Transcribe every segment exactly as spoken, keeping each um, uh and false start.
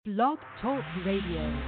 Blog Talk Radio.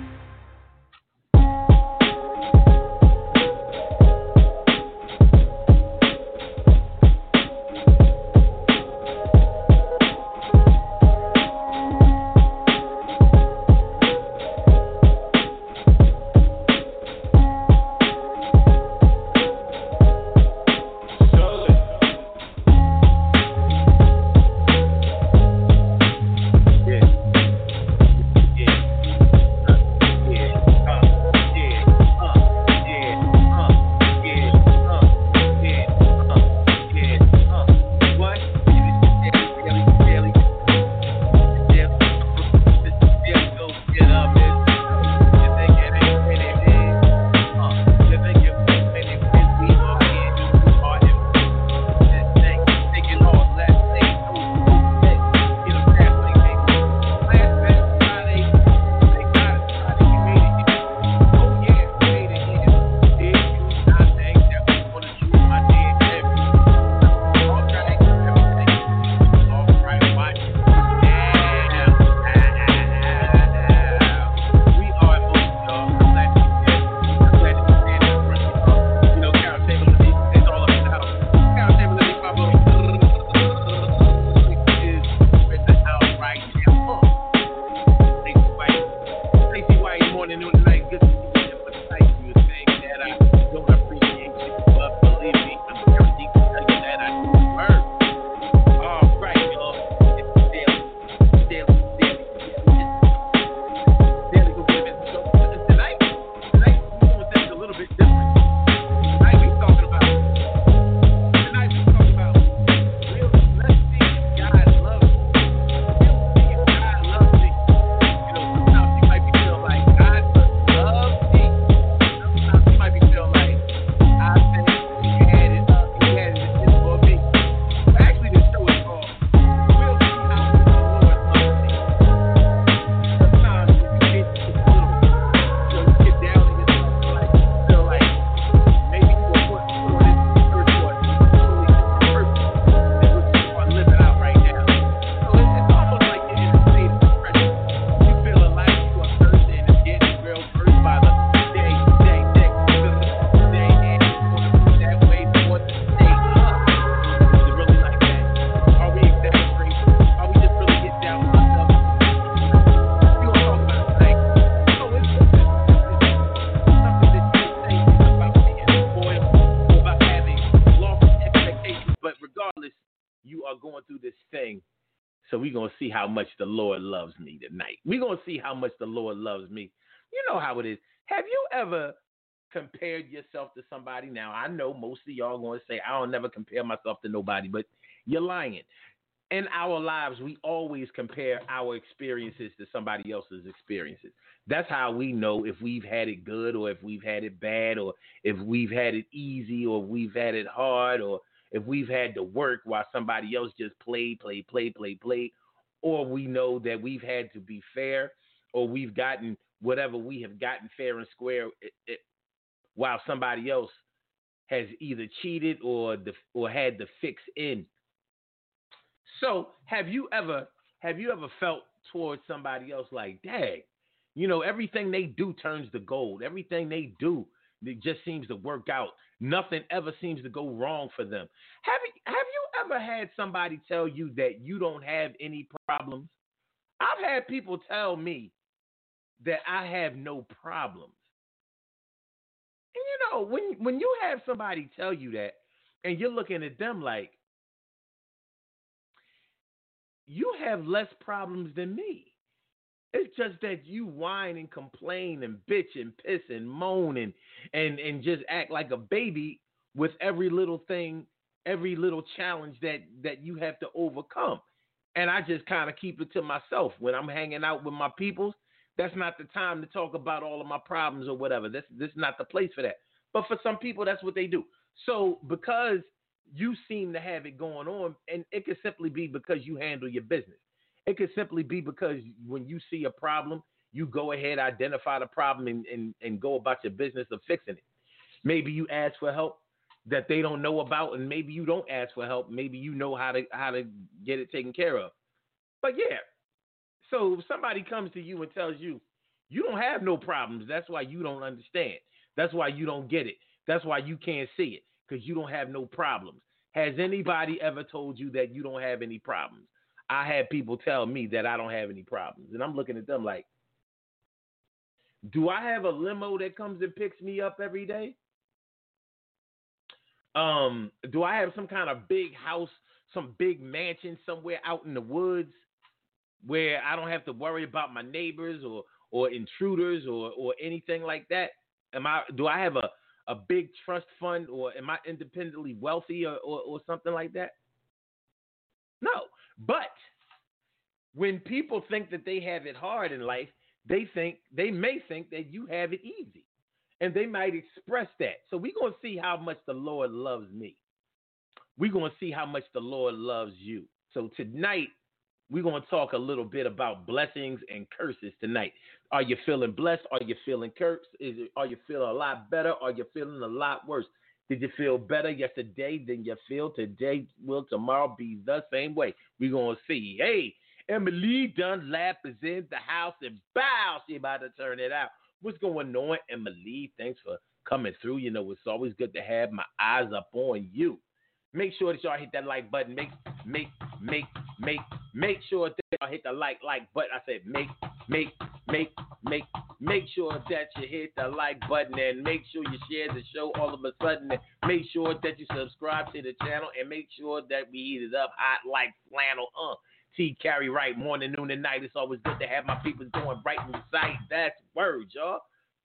How much the Lord loves me tonight. We're going to see how much the Lord loves me. You know how it is. Have you ever compared yourself to somebody? Now, I know most of y'all going to say, I don't never compare myself to nobody, but you're lying. In our lives, we always compare our experiences to somebody else's experiences. That's how we know if we've had it good or if we've had it bad or if we've had it easy or we've had it hard or if we've had to work while somebody else just played, played, played, played, played. Or we know that we've had to be fair, or we've gotten whatever we have gotten fair and square, it, it, while somebody else has either cheated or the, or had the fix in. So, have you ever have you ever felt towards somebody else like, dang, you know, everything they do turns to gold. Everything they do, it just seems to work out. Nothing ever seems to go wrong for them. Have you, have you ever had somebody tell you that you don't have any problems? I've had people tell me that I have no problems. And you know, when when you have somebody tell you that and you're looking at them like, you have less problems than me. It's just that you whine and complain and bitch and piss and moan and, and, and just act like a baby with every little thing, every little challenge that, that you have to overcome. And I just kind of keep it to myself. When I'm hanging out with my peoples, that's not the time to talk about all of my problems or whatever. This, this is not the place for that. But for some people, that's what they do. So because you seem to have it going on, and it could simply be because you handle your business. It could simply be because when you see a problem, you go ahead, identify the problem, and, and, and go about your business of fixing it. Maybe you ask for help that they don't know about, and maybe you don't ask for help. Maybe you know how to how to get it taken care of. But yeah, So if somebody comes to you and tells you, you don't have no problems, that's why you don't understand. That's why you don't get it. That's why you can't see it, because you don't have no problems. Has anybody ever told you that you don't have any problems? I had people tell me that I don't have any problems. And I'm looking at them like, do I have a limo that comes and picks me up every day? Um, do I have some kind of big house, some big mansion somewhere out in the woods where I don't have to worry about my neighbors or, or intruders or, or anything like that? Am I? Do I have a, a big trust fund, or am I independently wealthy or, or, or something like that? No. But when people think that they have it hard in life, they think they may think that you have it easy, and they might express that. So we're going to see how much the Lord loves me. We're going to see how much the Lord loves you. So tonight, we're going to talk a little bit about blessings and curses tonight. Are you feeling blessed? Are you feeling cursed? Is it, are you feeling a lot better? Are you feeling a lot worse? Did you feel better yesterday than you feel today? Will tomorrow be the same way? We're going to see. Hey, Emily Dunlap is in the house, and bow, she about to turn it out. What's going on, Emily? Thanks for coming through. You know, it's always good to have my eyes up on you. Make sure that y'all hit that like button. Make, make, make, make, make sure that y'all hit the like, like button. I said make, make, make, make, make sure that you hit the like button, and make sure you share the show all of a sudden, and make sure that you subscribe to the channel, and make sure that we heat it up hot like flannel. Uh, T. Carry right, morning, noon, and night. It's always good to have my people doing right in the sight. That's word, y'all.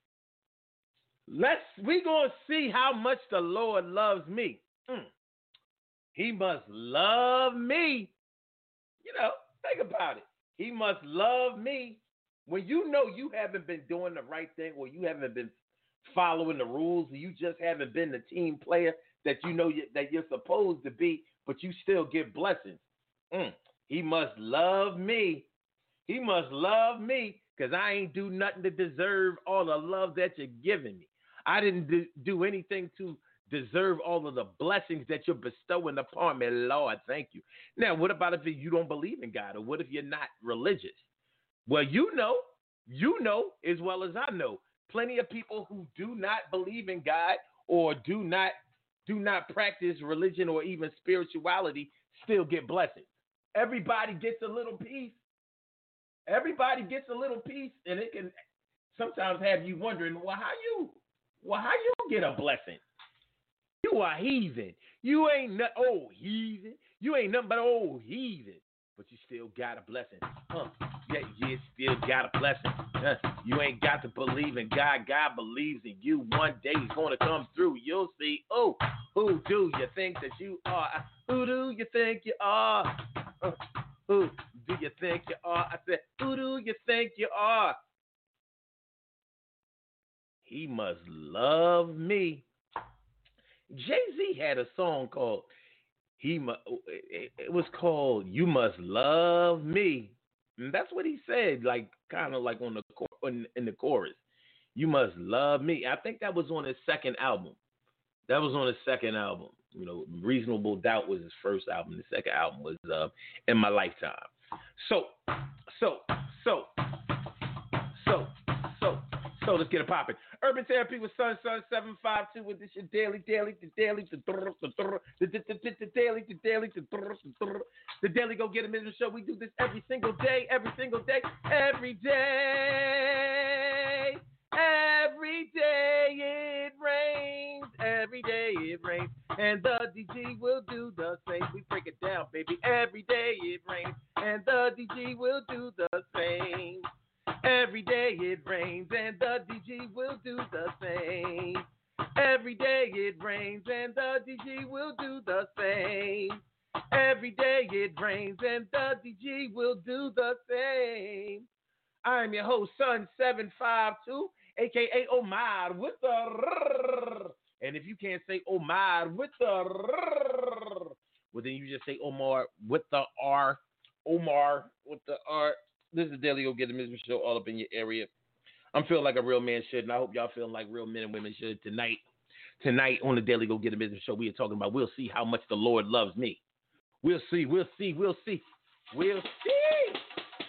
Let's, we gonna see how much the Lord loves me. Mm. He must love me. You know, think about it. He must love me. When you know you haven't been doing the right thing, or you haven't been following the rules, or you just haven't been the team player that you know you, that you're supposed to be, but you still get blessings. Mm. He must love me. He must love me, because I ain't do nothing to deserve all the love that you're giving me. I didn't do, do anything to deserve all of the blessings that you're bestowing upon me. Lord, thank you. Now, what about if you don't believe in God? Or what if you're not religious? Well, you know, you know as well as I know, plenty of people who do not believe in God, or do not do not practice religion or even spirituality, still get blessings. Everybody gets a little piece. Everybody gets a little piece, and it can sometimes have you wondering, well, how you, well, how you get a blessing? You are heathen. You ain't not old heathen. You ain't nothing but old heathen. But you still got a blessing. Huh? Yeah, you still got a blessing. Huh? You ain't got to believe in God. God believes in you. One day he's going to come through. You'll see. Oh, who do you think that you are? Who do you think you are? Uh, who do you think you are? I said, who do you think you are? He must love me. Jay-Z had a song called He Mu- it was called You Must Love Me. And that's what he said, like kind of like on the in, in the chorus. You must love me. I think that was on his second album. That was on his second album. You know, Reasonable Doubt was his first album. The second album was uh, In My Lifetime. So, so, so, so, so, so let's get it popping. Urban Therapy with Sun Sun seven five two with this your daily, daily, the daily, the daily, the daily, the daily, the daily go get a minute show. We do this every single day, every single day, every day, every day it rains, every day it rains, and the D G will do the same. We break it down, baby. Every day it rains, and the D G will do the same. Every day it rains and the D G will do the same. Every day it rains and the D G will do the same. Every day it rains and the D G will do the same. I'm your host, Sun seven five two, a k a. Omar with the rrrr. And if you can't say Omar with the rrrr, well then you just say Omar with the R. Omar with the R. This is Daily Go Get the Mister Show, all up in your area. I'm feeling like a real man should, and I hope y'all feeling like real men and women should tonight. Tonight on the Daily Go Get the Mister Show, we are talking about we'll see how much the Lord loves me. We'll see, we'll see, we'll see, we'll see.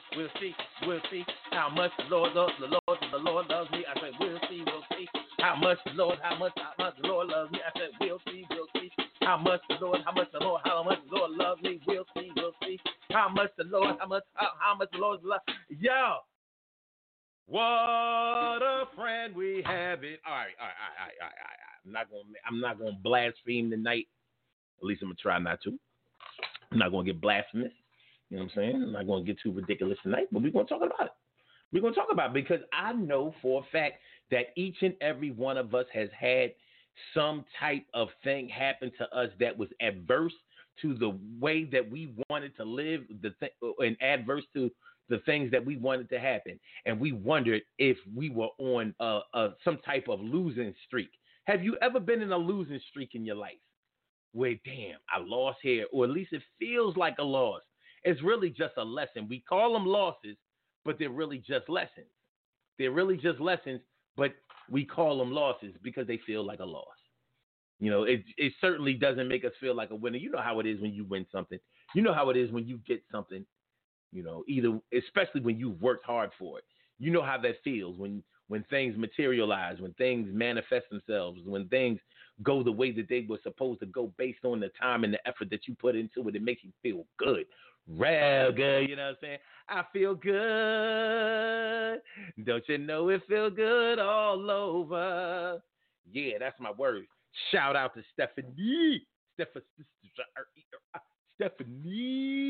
we'll see, we'll see how much the Lord loves the Lord, the Lord loves me. I said, we'll see, we'll see how much the Lord, how much, how much the Lord loves me. I said, we'll see, we'll see how much the Lord, how much the Lord, how much the Lord loves me. We'll see, we'll see how much the Lord, how much, how, how much the Lord loves. Yo, what a friend we have it. All right, all right, all right, all right, all right. I'm not gonna, I'm not gonna blaspheme tonight. At least I'm gonna try not to. I'm not gonna get blasphemous. You know what I'm saying? I'm not gonna get too ridiculous tonight, but we're gonna talk about it. We're gonna talk about it because I know for a fact that each and every one of us has had some type of thing happen to us that was adverse to the way that we wanted to live, the th- and adverse to the things that we wanted to happen, and we wondered if we were on a, a, some type of losing streak. Have you ever been in a losing streak in your life? Where, damn, I lost here, or at least it feels like a loss. It's really just a lesson. We call them losses, but they're really just lessons. They're really just lessons, but we call them losses because they feel like a loss. You know, it it certainly doesn't make us feel like a winner. You know how it is when you win something. You know how it is when you get something, you know, either, especially when you've worked hard for it. You know how that feels when when things materialize, when things manifest themselves, when things go the way that they were supposed to go based on the time and the effort that you put into it. It makes you feel good. Real good, you know what I'm saying? I feel good. Don't you know it feel good all over? Yeah, that's my word. Shout out to Stephanie. Stephanie. Stephanie.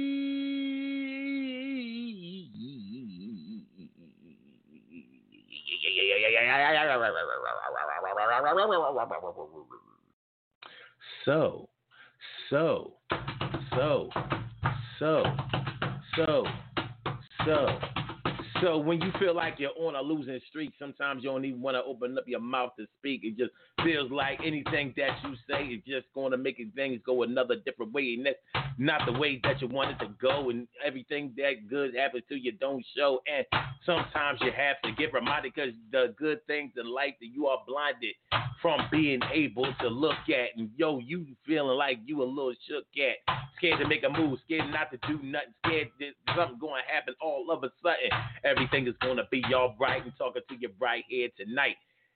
So, so, so, so, so, so, so when you feel like you're on a losing streak, sometimes you don't even want to open up your mouth to speak. It just feels like anything that you say is just going to make things go another different way. And that's not the way that you want it to go. And everything that good happens to you don't show. And sometimes you have to get reminded because the good things in life that you are blinded from being able to look at. And yo, you feeling like you a little shook at, scared to make a move, scared not to do nothing, scared that something going to happen all of a sudden. Everything is going to be all right. And talking to your bright head tonight.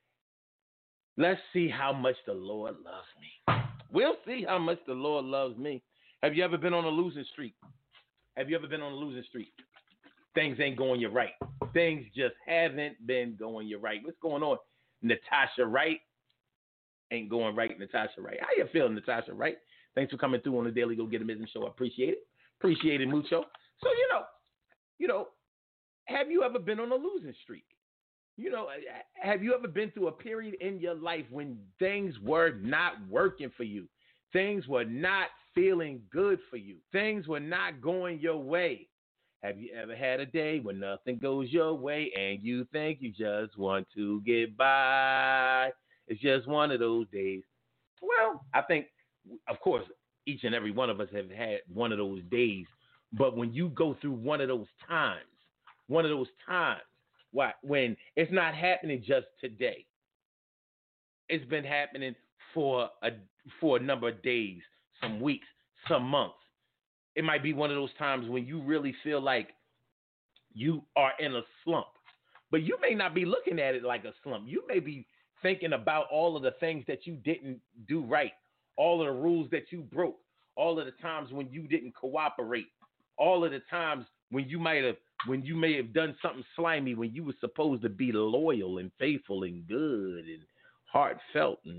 Let's see how much the Lord loves me. We'll see how much the Lord loves me. Have you ever been on a losing streak? Have you ever been on a losing streak? Things ain't going your right. Things just haven't been going your right. What's going on? Natasha Wright ain't going right. Natasha Wright. How you feeling, Natasha Wright? Thanks for coming through on the Daily Go Get a Business Show. I appreciate it. Appreciate it, mucho. So, you know, you know, have you ever been on a losing streak? You know, have you ever been through a period in your life when things were not working for you? Things were not feeling good for you. Things were not going your way. Have you ever had a day when nothing goes your way and you think you just want to get by? It's just one of those days. Well, I think, of course, each and every one of us have had one of those days. But when you go through one of those times, one of those times, Why, when it's not happening just today. It's been happening for a for a number of days, some weeks, some months. It might be one of those times when you really feel like you are in a slump. But you may not be looking at it like a slump. You may be thinking about all of the things that you didn't do right, all of the rules that you broke, all of the times when you didn't cooperate, all of the times when you might have when you may have done something slimy, when you were supposed to be loyal and faithful and good and heartfelt and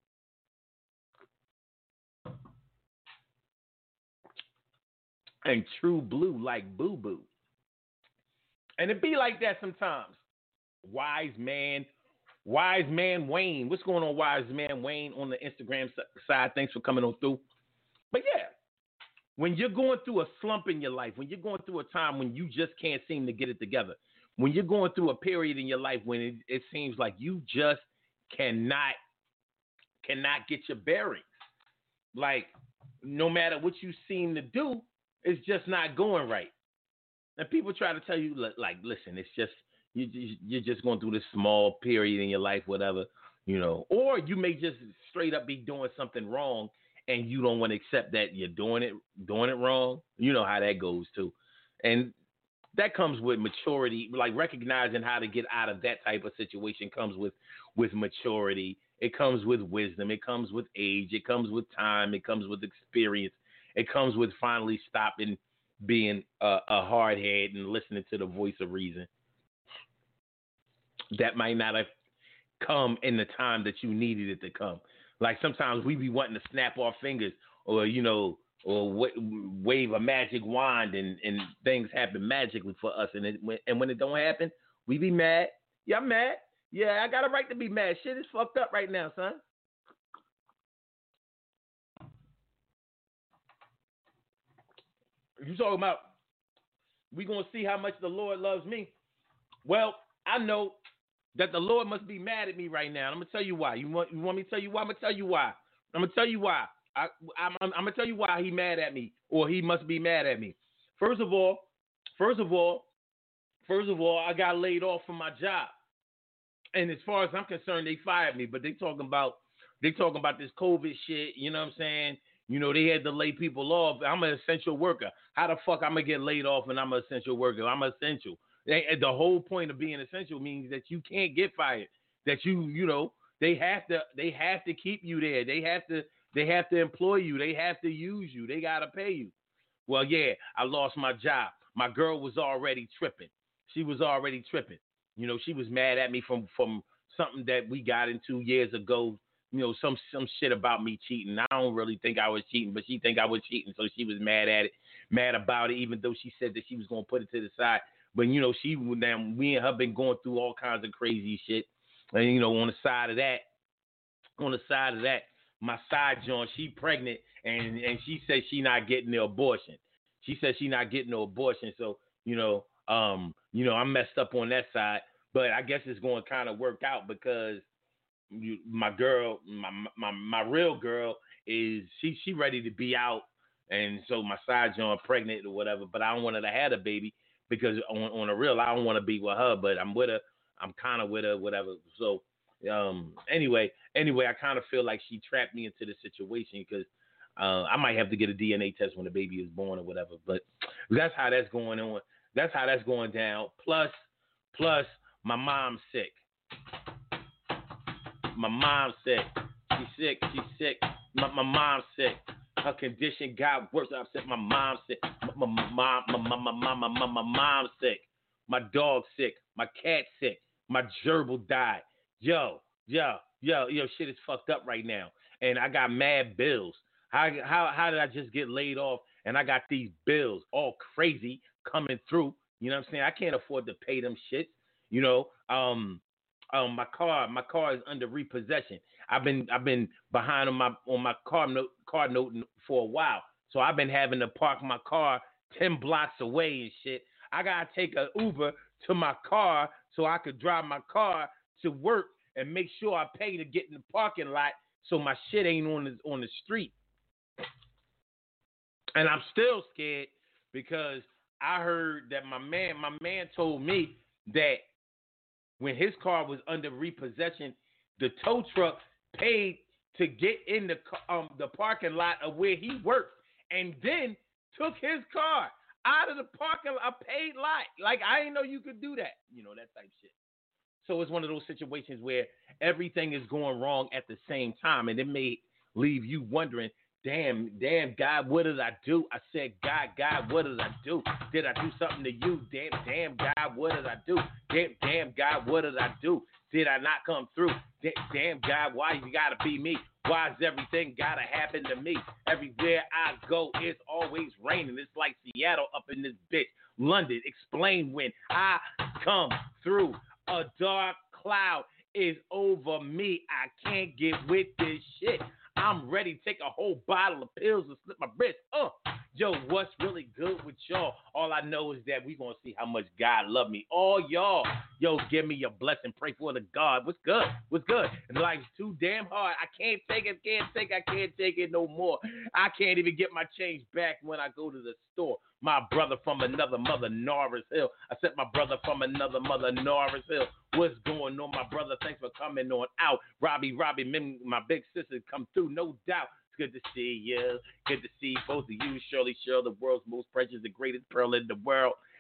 and true blue like Boo Boo. And it be like that sometimes. Wise man, wise man Wayne. What's going on, wise man Wayne, on the Instagram side? Thanks for coming on through. But yeah, when you're going through a slump in your life, when you're going through a time when you just can't seem to get it together, when you're going through a period in your life when it, it seems like you just cannot cannot get your bearings, like no matter what you seem to do, it's just not going right. And people try to tell you, like, listen, it's just you, you're just going through this small period in your life, whatever, you know, or you may just straight up be doing something wrong. And you don't want to accept that you're doing it, doing it wrong. You know how that goes too. And that comes with maturity, like recognizing how to get out of that type of situation comes with with maturity. It comes with wisdom. It comes with age. It comes with time. It comes with experience. It comes with finally stopping being a, a hard head and listening to the voice of reason. That might not have come in the time that you needed it to come. Like sometimes we be wanting to snap our fingers or, you know, or w- wave a magic wand and, and things happen magically for us. And it, and when it don't happen, we be mad. Yeah, I'm mad. Yeah, I got a right to be mad. Shit is fucked up right now, son. You talking about we gonna see how much the Lord loves me? Well, I know that the Lord must be mad at me right now. I'm gonna tell you why. You want you want me to tell you why? I'm gonna tell you why. I'm gonna tell you why. I, I'm, I'm, I'm gonna tell you why he mad at me, or he must be mad at me. First of all, first of all, first of all, I got laid off from my job, and as far as I'm concerned, they fired me. But they talking about they talking about this COVID shit. You know what I'm saying? You know, they had to lay people off. I'm an essential worker. How the fuck I'm gonna get laid off when I'm an essential worker? I'm essential. They, the whole point of being essential means that you can't get fired. That you, you know, they have to, they have to keep you there. They have to, they have to employ you. They have to use you. They gotta pay you. Well, yeah, I lost my job. My girl was already tripping. She was already tripping. You know, she was mad at me from from something that we got into years ago. You know, some some shit about me cheating. I don't really think I was cheating, but she think I was cheating, so she was mad at it, mad about it, even though she said that she was gonna put it to the side. But you know, she now me and her been going through all kinds of crazy shit. And you know, on the side of that, on the side of that, my side joint, she pregnant, and and she said she not getting the abortion. She said she not getting no abortion. So you know, um, you know, I'm messed up on that side. But I guess it's going to kind of work out because you, my girl, my, my my real girl is she she ready to be out, and so my side joint pregnant or whatever. But I don't want her to have a baby because on on the real, I don't want to be with her, but I'm with her. I'm kind of with her, whatever. So um, anyway, anyway, I kind of feel like she trapped me into the situation because uh, I might have to get a D N A test when the baby is born or whatever. But that's how that's going on. That's how that's going down. Plus, plus my mom's sick. My mom's sick. She's sick. She's sick. My, my mom's sick. Her condition got worse. I said my mom's sick. My mom, my my my my my my my mom's sick. My dog's sick. My cat's sick. My gerbil died. Yo, yo, yo, yo, shit is fucked up right now. And I got mad bills. How how how did I just get laid off? And I got these bills all crazy coming through. You know what I'm saying? I can't afford to pay them shits. You know, um. Um, my car, my car is under repossession. I've been, I've been behind on my on my car note, car note for a while. So I've been having to park my car ten blocks away and shit. I gotta take an Uber to my car so I could drive my car to work and make sure I pay to get in the parking lot so my shit ain't on the on the street. And I'm still scared because I heard that my man, my man told me that when his car was under repossession, the tow truck paid to get in the um, the parking lot of where he worked, and then took his car out of the parking lot, a paid lot. Like I didn't know you could do that, you know, that type shit. So it's one of those situations where everything is going wrong at the same time, and it may leave you wondering, damn, damn, God, what did I do? I said, God, God, what did I do? Did I do something to you? Damn, damn, God, what did I do? Damn, damn, God, what did I do? Did I not come through? Damn, damn God, why you gotta be me? Why is everything gotta happen to me? Everywhere I go, it's always raining. It's like Seattle up in this bitch. London, explain when I come through. A dark cloud is over me. I can't get with this shit. I'm ready to take a whole bottle of pills and slip my wrist. Uh, yo, what's really good with y'all? All I know is that we going to see how much God love me. All y'all, yo, give me your blessing. Pray for the God. What's good? What's good? Life's too damn hard. I can't take it, can't take it, I can't take it no more. I can't even get my change back when I go to the store. My brother from another mother, Norris Hill. I said my brother from another mother, Norris Hill. What's going on, my brother? Thanks for coming on out. Robbie, Robbie, my big sister, come through, no doubt. It's good to see you. Good to see both of you. Shirley, Shirley, the world's most precious, the greatest pearl in the world.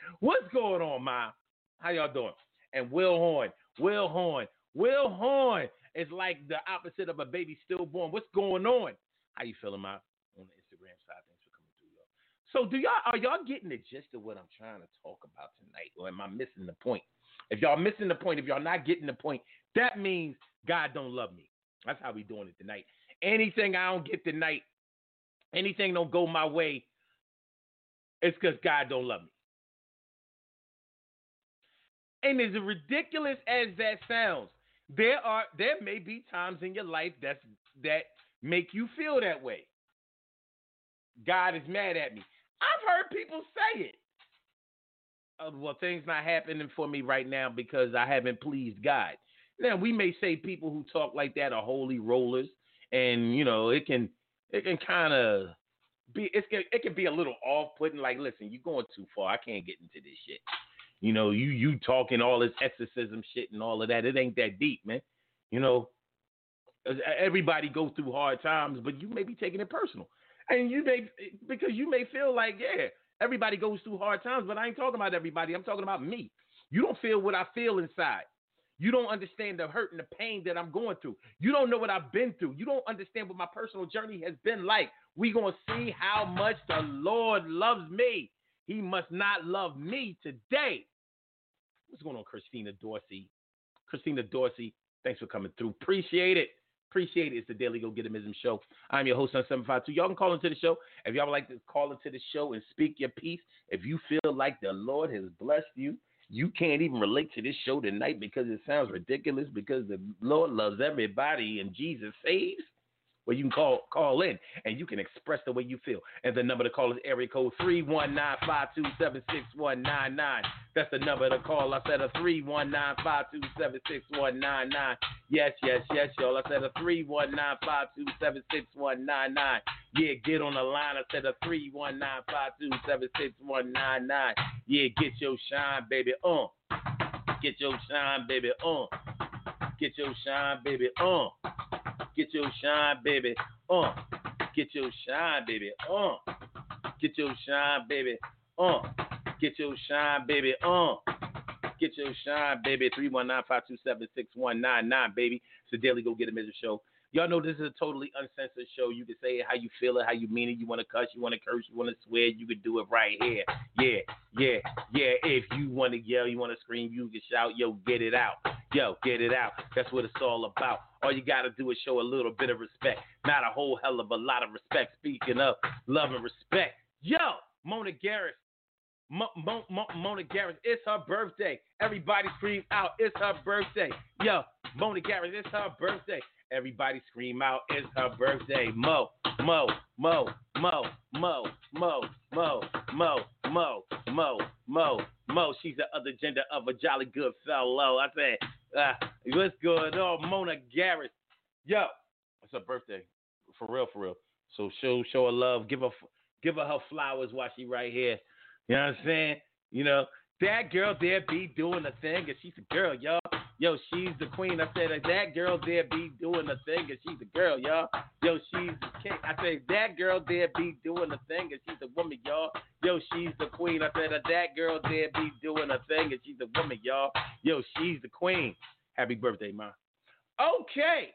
What's going on, Ma? How y'all doing? And Will Horn, Will Horn, Will Horn is like the opposite of a baby stillborn. What's going on? How you feeling, Ma? On the Instagram side, thanks for coming through, y'all. So, do y'all are y'all getting the gist of what I'm trying to talk about tonight, or am I missing the point? If y'all missing the point, if y'all not getting the point, that means God don't love me. That's how we doing it tonight. Anything I don't get tonight, anything don't go my way, it's because God don't love me. And as ridiculous as that sounds, there are there may be times in your life that's that make you feel that way. God is mad at me. I've heard people say it. Uh, well, things not happening for me right now because I haven't pleased God. Now, we may say people who talk like that are holy rollers, and you know it can it can kind of be it's it can be a little off-putting. Like, listen, you're going too far. I can't get into this shit. You know, you you talking all this exorcism shit and all of that. It ain't that deep, man. You know, everybody goes through hard times, but you may be taking it personal, and you may because you may feel like, yeah, everybody goes through hard times, but I ain't talking about everybody. I'm talking about me. You don't feel what I feel inside. You don't understand the hurt and the pain that I'm going through. You don't know what I've been through. You don't understand what my personal journey has been like. We're going to see how much the Lord loves me. He must not love me today. What's going on, Christina Dorsey? Christina Dorsey, thanks for coming through. Appreciate it. Appreciate it. It's the Daily Go Getimism Show. I'm your host on seven five two. Y'all can call into the show. If y'all would like to call into the show and speak your piece, if you feel like the Lord has blessed you, you can't even relate to this show tonight because it sounds ridiculous because the Lord loves everybody and Jesus saves. Well, you can call call in and you can express the way you feel. And the number to call is area code three one nine, five two seven, six one nine nine. That's the number to call. I said a three one nine, five two seven, six one nine nine. Yes, yes, yes, y'all. I said a three one nine, five two seven, six one nine nine. Yeah, get on the line. I said a three one nine, five two seven, six one nine nine. Yeah, get your shine, baby, on. Uh. Get your shine, baby, on. Uh. Get your shine, baby, on. Uh. Get your shine, baby, on. Uh. Get your shine, baby, on. Uh. Get your shine, baby, on. Uh. Get your shine, baby, on. Uh. Get your shine, baby. three one nine, five two seven, six one nine nine, baby. It's the Daily Go Get a Measure Show. Y'all know this is a totally uncensored show. You can say it how you feel it, how you mean it. You want to cuss, you want to curse, you want to swear, you can do it right here. Yeah, yeah, yeah. If you want to yell, you want to scream, you can shout, yo, get it out. Yo, get it out. That's what it's all about. All you got to do is show a little bit of respect. Not a whole hell of a lot of respect. Speaking of love and respect. Yo, Mona Garris. Mo- Mo- Mo- Mona Garris, it's her birthday. Everybody scream out, it's her birthday. Yo, Mona Garris, it's her birthday. Everybody scream out, it's her birthday. Mo, Mo, Mo, Mo, Mo, Mo, Mo, Mo, Mo, Mo, Mo, Mo. She's the other gender of a jolly good fellow. I said, uh, what's going on, Mona Garris? Yo, it's her birthday. For real, for real. So show show her love. Give her give her her flowers while she right here. You know what I'm saying? You know, that girl there be doing the thing, and she's a girl, y'all. Yo, she's the queen. I said, that girl there be doing the thing, and she's a girl, y'all. Yo, she's the king. I said, that girl there be doing the thing, and she's a woman, y'all. Yo, she's the queen. I said, that girl there be doing the thing, and she's a woman, y'all. Yo, she's the queen. Happy birthday, Ma. Okay.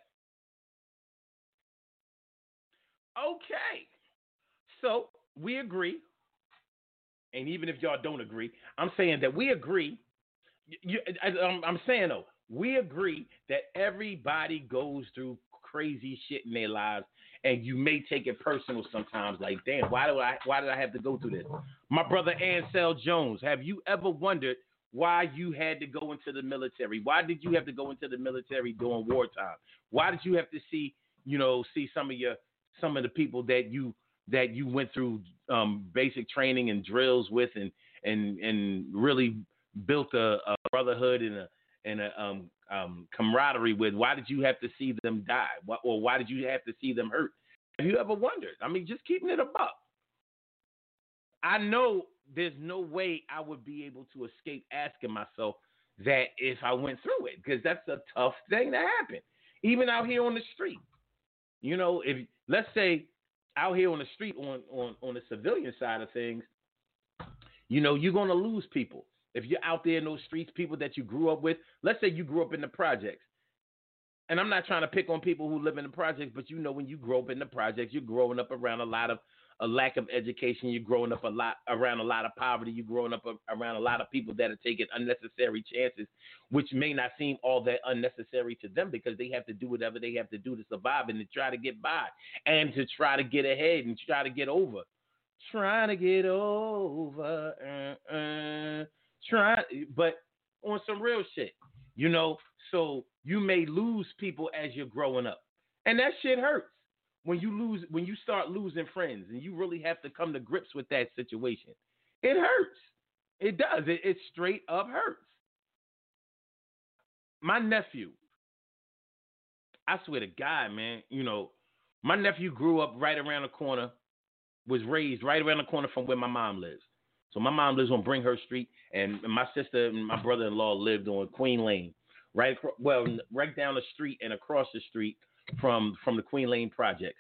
Okay. So, we agree. And even if y'all don't agree, I'm saying that we agree. You, I, I'm, I'm saying, though, we agree that everybody goes through crazy shit in their lives, and you may take it personal sometimes. Like, damn, why do I? Why did I have to go through this? My brother Ansel Jones, have you ever wondered why you had to go into the military? Why did you have to go into the military during wartime? Why did you have to see, you know, see some of your some of the people that you that you went through um, basic training and drills with, and and and really built a, a brotherhood and a and a um, um, camaraderie with? Why did you have to see them die? Why, or why did you have to see them hurt? Have you ever wondered? I mean, just keeping it a buck. I know there's no way I would be able to escape asking myself that if I went through it, because that's a tough thing to happen. Even out here on the street, you know, if let's say out here on the street on, on, on the civilian side of things, You know, you're going to lose people. If you're out there in those streets, people that you grew up with, let's say you grew up in the projects. And I'm not trying to pick on people who live in the projects, but you know, when you grow up in the projects, you're growing up around a lot of a lack of education. You're growing up a lot around a lot of poverty. You're growing up a, around a lot of people that are taking unnecessary chances, which may not seem all that unnecessary to them because they have to do whatever they have to do to survive and to try to get by and to try to get ahead and try to get over. Trying to get over, uh, uh, try, but on some real shit, you know. So you may lose people as you're growing up, and that shit hurts when you lose, when you start losing friends, and you really have to come to grips with that situation. It hurts. It does. It, it straight up hurts. My nephew, I swear to God, man, you know, my nephew grew up right around the corner, was raised right around the corner from where my mom lives. So my mom lives on Bringhurst Street, and my sister and my brother-in-law lived on Queen Lane, right, well, right down the street and across the street from from the Queen Lane projects.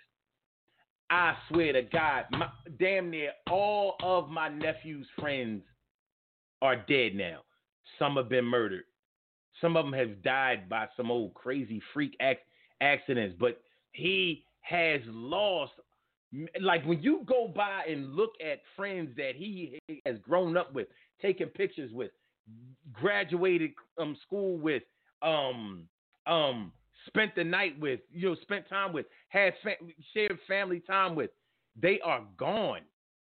I swear to God, my, damn near all of my nephew's friends are dead now. Some have been murdered. Some of them have died by some old crazy freak ac- accidents, but he has lost. Like when you go by and look at friends that he has grown up with, taken pictures with, graduated um, school with, um, um, spent the night with, you know, spent time with, had fa- shared family time with, they are gone.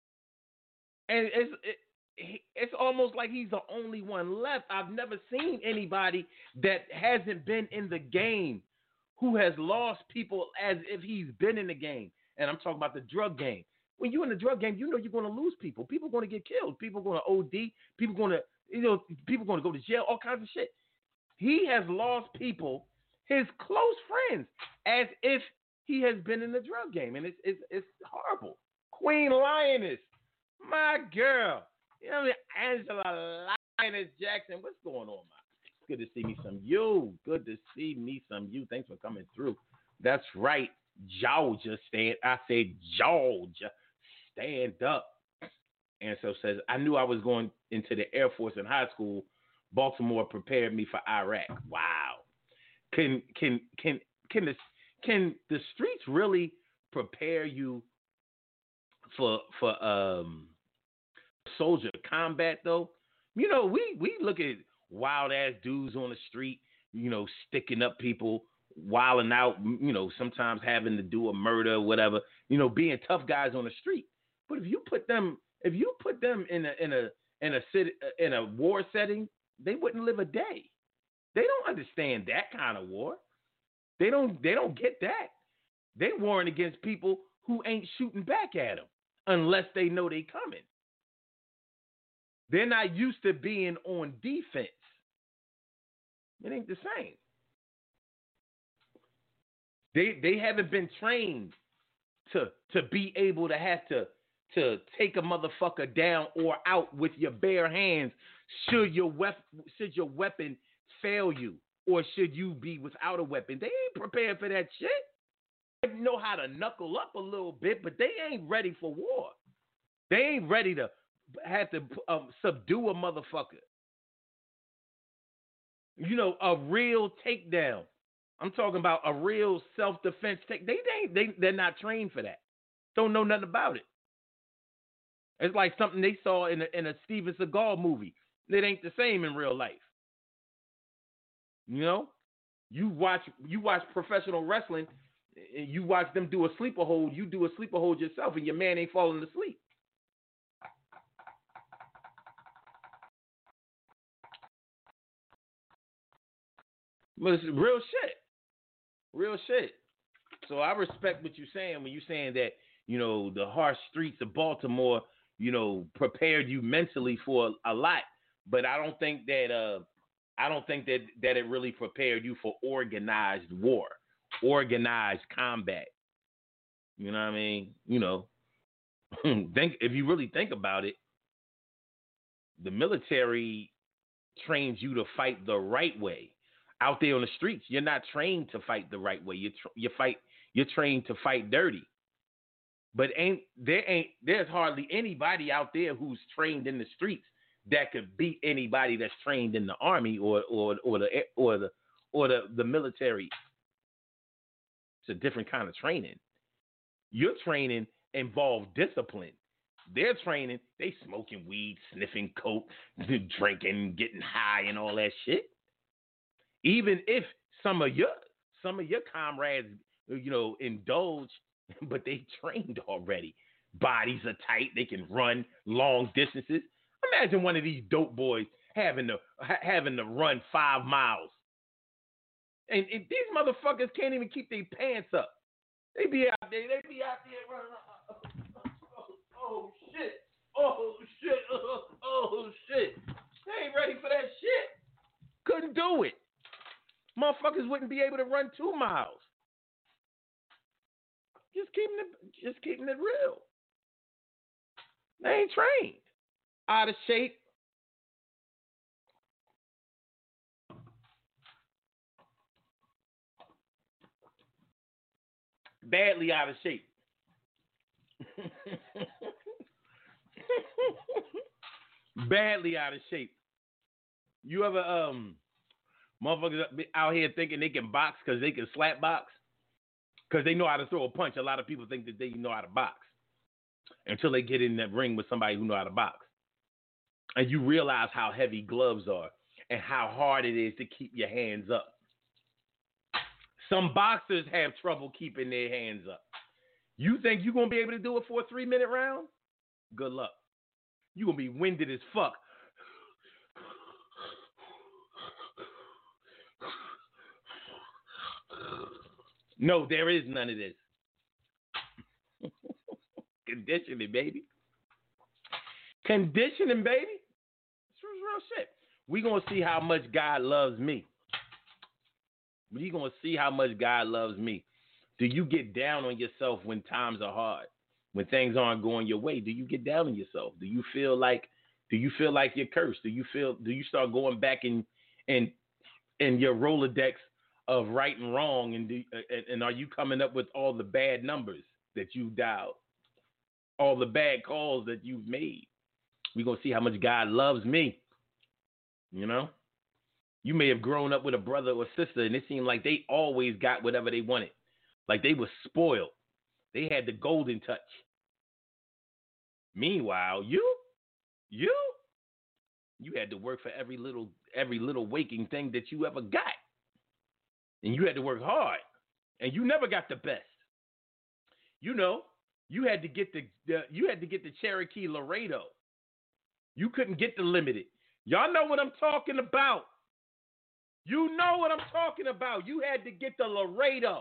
And it's it, it's almost like he's the only one left. I've never seen anybody that hasn't been in the game who has lost people as if he's been in the game. And I'm talking about the drug game. When you're in the drug game, you know you're going to lose people. People are going to get killed. People are going to O D. People are going to, you know, people are going to go to jail, all kinds of shit. He has lost people, his close friends, as if he has been in the drug game. And it's it's, it's horrible. Queen Lioness, my girl. You know what I mean? Angela Lioness Jackson. What's going on, man? It's good to see me some you. Good to see me some you. Thanks for coming through. That's right. Georgia stand. I said Georgia, stand up. And so says, I knew I was going into the Air Force in high school. Baltimore prepared me for Iraq. Wow. Can can can can the can the streets really prepare you for for um soldier combat though? You know, we we look at wild ass dudes on the street, you know, sticking up people, wilding out, you know, sometimes having to do a murder or whatever, you know, being tough guys on the street. But if you put them, if you put them in a in a in a city in a war setting, they wouldn't live a day. They don't understand that kind of war. They don't. They don't get that. They warring against people who ain't shooting back at them unless they know they coming. They're not used to being on defense. It ain't the same. They they haven't been trained to to be able to have to to take a motherfucker down or out with your bare hands should your wep- should your weapon fail you or should you be without a weapon. They ain't prepared for that shit. They know how to knuckle up a little bit, but they ain't ready for war. They ain't ready to have to um, subdue a motherfucker. You know, a real takedown. I'm talking about a real self-defense take. They ain't they they're not trained for that. Don't know nothing about it. It's like something they saw in a, in a Steven Seagal movie. It ain't the same in real life. You know, you watch you watch professional wrestling, and you watch them do a sleeper hold. You do a sleeper hold yourself, and your man ain't falling asleep. But it's real shit. Real shit. So I respect what you're saying when you're saying that, you know, the harsh streets of Baltimore, you know, prepared you mentally for a lot. But I don't think that uh, I don't think that, that it really prepared you for organized war, organized combat. You know what I mean? You know, think if you really think about it, the military trains you to fight the right way. Out there on the streets, you're not trained to fight the right way. You tr- you fight. You're trained to fight dirty. But ain't there ain't there's hardly anybody out there who's trained in the streets that could beat anybody that's trained in the army or or or the or the or the, the military. It's a different kind of training. Your training involved discipline. Their training, they smoking weed, sniffing coke, drinking, getting high, and all that shit. Even if some of your some of your comrades, you know, indulge, but they trained already. Bodies are tight. They can run long distances. Imagine one of these dope boys having to having to run five miles, and, and these motherfuckers can't even keep their pants up. They be out there. They be out there running. Oh, oh shit! Oh shit! Oh, oh shit! They ain't ready for that shit. Couldn't do it. Motherfuckers wouldn't be able to run two miles. Just keeping it, just keeping it real. They ain't trained. Out of shape. Badly out of shape. Badly out of shape. You ever um motherfuckers out here thinking they can box because they can slap box? Because they know how to throw a punch. A lot of people think that they know how to box until they get in that ring with somebody who know how to box. And you realize how heavy gloves are and how hard it is to keep your hands up. Some boxers have trouble keeping their hands up. You think you're going to be able to do it for a three-minute round? Good luck. You're going to be winded as fuck. No, there is none of this. Conditioning, baby. Conditioning, baby. It's real shit. We're going to see how much God loves me. We're going to see how much God loves me. Do you get down on yourself when times are hard? When things aren't going your way? Do you get down on yourself? Do you feel like do you feel like you're cursed? Do you feel do you start going back in in in your Rolodex of right and wrong, and, do, and and are you coming up with all the bad numbers that you dialed, all the bad calls that you've made? We're going to see how much God loves me. You know? You may have grown up with a brother or sister, and it seemed like they always got whatever they wanted. Like they were spoiled. They had the golden touch. Meanwhile, you, you, you had to work for every little, every little waking thing that you ever got. And you had to work hard. And you never got the best. You know, you had to get the, the you had to get the Cherokee Laredo. You couldn't get the limited. Y'all know what I'm talking about. You know what I'm talking about. You had to get the Laredo.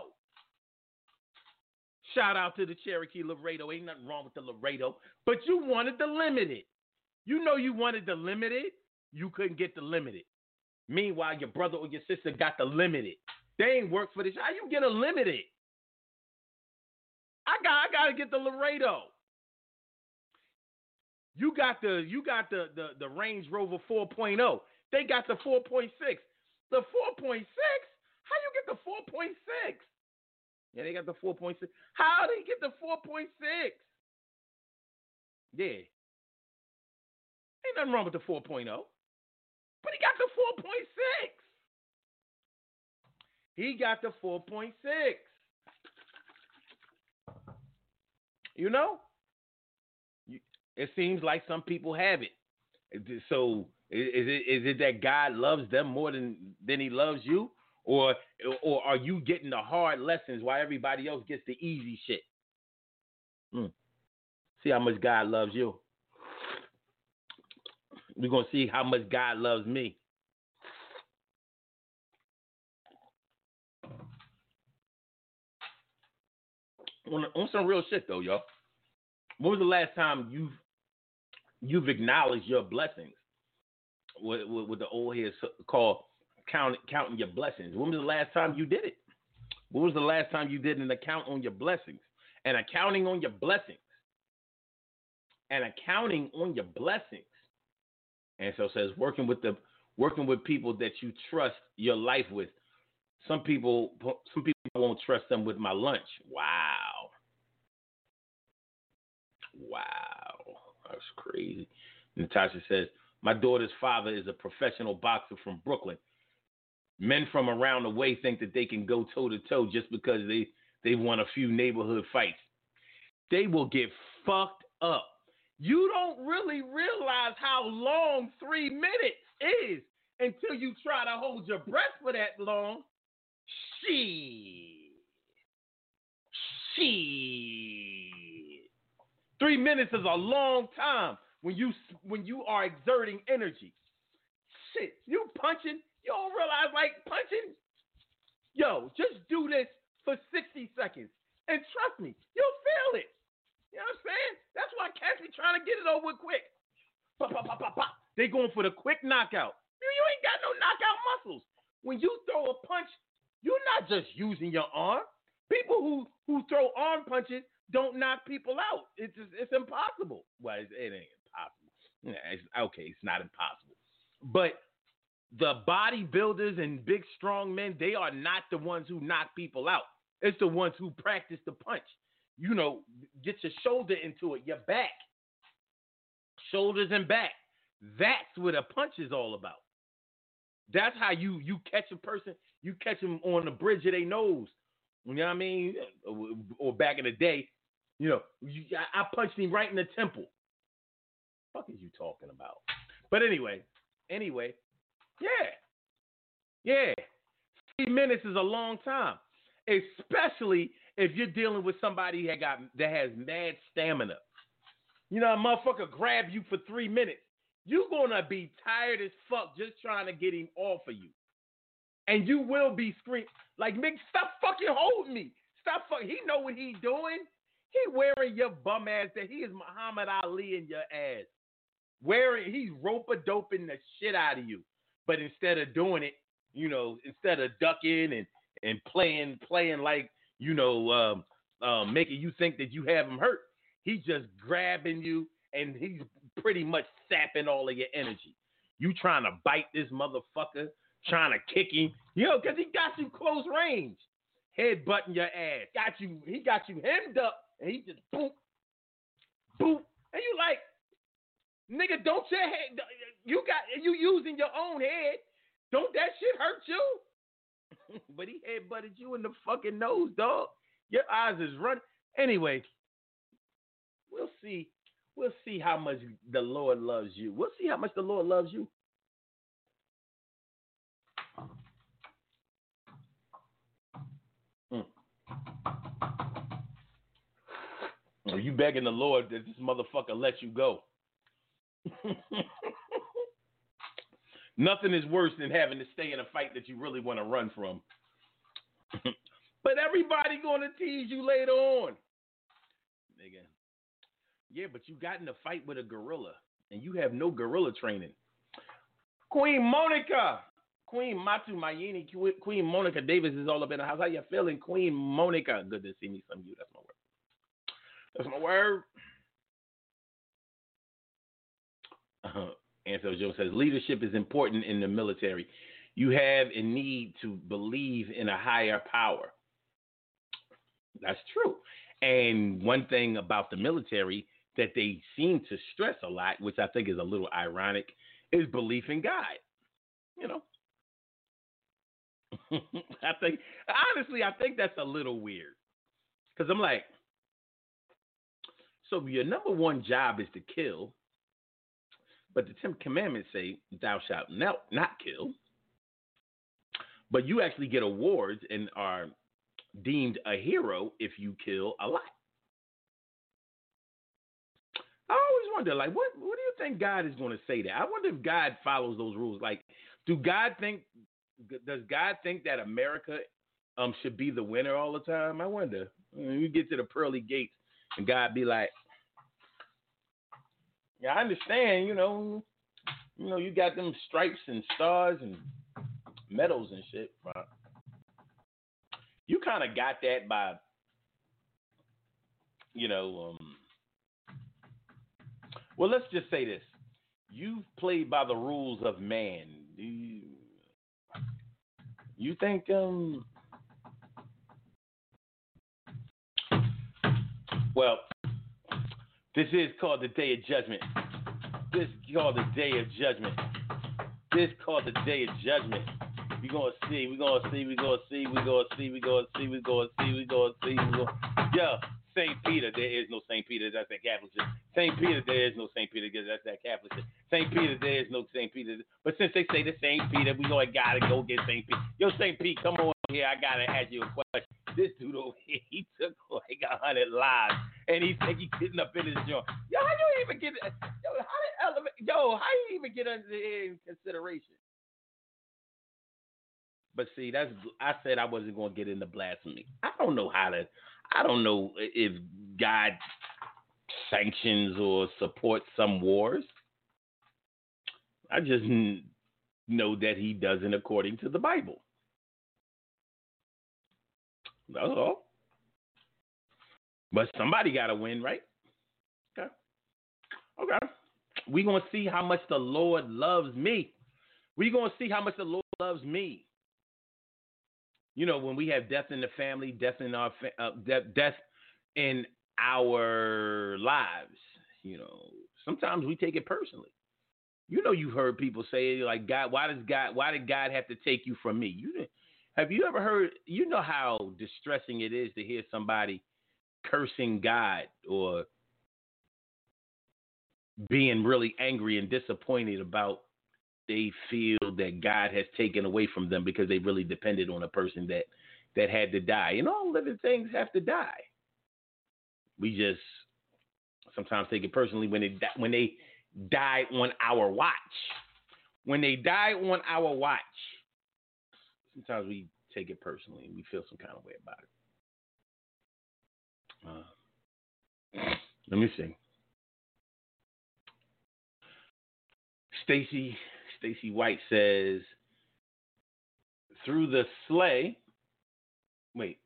Shout out to the Cherokee Laredo. Ain't nothing wrong with the Laredo. But you wanted the limited. You know you wanted the limited. You couldn't get the limited. Meanwhile, your brother or your sister got the limited. They ain't work for this. How you get a limited? I got I gotta get the Laredo. You got the you got the, the, the Range Rover four point oh. They got the four point six. The four point six? How you get the four point six? Yeah, they got the four point six. How did he get the four point six? Yeah. Ain't nothing wrong with the four point oh. But he got the four point six. He got the four point six. You know? It seems like some people have it. So is it is it that God loves them more than, than he loves you? Or or are you getting the hard lessons while everybody else gets the easy shit? Hmm. See how much God loves you. We're going to see how much God loves me. On, on some real shit, though, y'all. When was the last time you've, you've acknowledged your blessings? What, what, what the old heads call count, counting your blessings. When was the last time you did it? When was the last time you did an account on your blessings? And accounting on your blessings. And accounting on your blessings. And so it says working with the working with people that you trust your life with. Some people some people won't trust them with my lunch. Wow. Wow, that's crazy. Natasha says, my daughter's father is a professional boxer from Brooklyn. Men from around the way think that they can go toe-to-toe just because they, they won a few neighborhood fights. They will get fucked up. You don't really realize how long three minutes is until you try to hold your breath for that long. Shit. Shit. Three minutes is a long time when you when you are exerting energy. Shit, you punching, you don't realize like punching. Yo, just do this for sixty seconds. And trust me, you'll feel it. You know what I'm saying? That's why cats be trying to get it over quick. Pop, pop, pop, pop, pop. They going for the quick knockout. You, you ain't got no knockout muscles. When you throw a punch, you're not just using your arm. People who, who throw arm punches don't knock people out. It's just, it's impossible. Well, it, it ain't impossible. Yeah, it's, okay, it's not impossible. But the bodybuilders and big strong men, they are not the ones who knock people out. It's the ones who practice the punch. You know, get your shoulder into it, your back. Shoulders and back. That's what a punch is all about. That's how you, you catch a person, you catch them on the bridge of their nose. You know what I mean? Or, or back in the day, you know, you, I, I punched him right in the temple. What the fuck is you talking about? But anyway, anyway, yeah. Yeah. Three minutes is a long time. Especially if you're dealing with somebody that got that has mad stamina. You know, a motherfucker grab you for three minutes. You're gonna be tired as fuck just trying to get him off of you. And you will be screaming, like, Mick, stop fucking holding me. Stop fucking, he know what he doing. He wearing your bum ass that he is Muhammad Ali in your ass. Wearing, he's rope-a-doping the shit out of you. But instead of doing it, you know, instead of ducking and, and playing, playing like, you know, um, um, making you think that you have him hurt, he's just grabbing you and he's pretty much sapping all of your energy. You trying to bite this motherfucker, trying to kick him, you know, because he got you close range. Head butting your ass. Got you, he got you hemmed up and he just boop, boop. And you like, nigga, don't your head, you got, you using your own head. Don't that shit hurt you? But he head butted you in the fucking nose, dog. Your eyes is running. Anyway, we'll see. We'll see how much the Lord loves you. We'll see how much the Lord loves you. Mm. Are you begging the Lord that this motherfucker let you go? Nothing is worse than having to stay in a fight that you really want to run from. But everybody gonna tease you later on. Nigga. Yeah, but you got in a fight with a gorilla, and you have no gorilla training. Queen Monica. Queen Matu Mayini, Queen Monica Davis is all up in the house. How you feeling, Queen Monica? Good to see me from you. That's my word. That's my word. Uh-huh. Ansel Jones says, leadership is important in the military. You have a need to believe in a higher power. That's true. And one thing about the military that they seem to stress a lot, which I think is a little ironic, is belief in God. You know? I think, honestly, I think that's a little weird. Because I'm like, so your number one job is to kill. But the Ten Commandments say, thou shalt not, not kill. But you actually get awards and are deemed a hero if you kill a lot. I always wonder, like, what, what do you think God is going to say there? I wonder if God follows those rules. Like, do God think, does God think that America um should be the winner all the time? I wonder. When you get to the pearly gates and God be like, yeah, I understand, you know, you know, you got them stripes and stars and medals and shit. Right? You kind of got that by, you know, um, well, let's just say this. You've played by the rules of man. Do you, you think, um, well, This is called the Day of Judgment. This is called the Day of Judgment. This is called the Day of Judgment. We gonna see, we gonna see, we gonna see, we gonna see, we gonna see, we gonna see, we gonna see, we gonna Yo, Saint Peter, there is no Saint Peter, that's that Catholic shit. Saint Peter, there is no Saint Peter, that's that Catholic shit. Saint Peter, there is no Saint Peter. But since they say the Saint Peter, we gonna gotta go get Saint Peter. Yo, Saint Pete, come on here, I gotta ask you a question. This dude over here, he took like a hundred lives, and he think he getting up in his joint. Yo, how you even get? Yo, how did elevate? Yo, how you even get under in consideration? But see, that's I said I wasn't gonna get into blasphemy. I don't know how to. I don't know if God sanctions or supports some wars. I just know that He doesn't according to the Bible. That's all. But somebody got to win, right? Okay. Okay. We're going to see how much the Lord loves me. We're going to see how much the Lord loves me. You know, when we have death in the family, death in our fa- uh, death, death in our lives, you know, sometimes we take it personally. You know, you've heard people say like, God, why does God, why did God have to take you from me? You didn't. Have you ever heard, you know how distressing it is to hear somebody cursing God or being really angry and disappointed about they feel that God has taken away from them because they really depended on a person that, that had to die. And all living things have to die. We just sometimes take it personally when they, when they die on our watch. When they die on our watch. Sometimes we take it personally and we feel some kind of way about it. Uh, let me see. Stacy Stacy White says, through the slay, wait,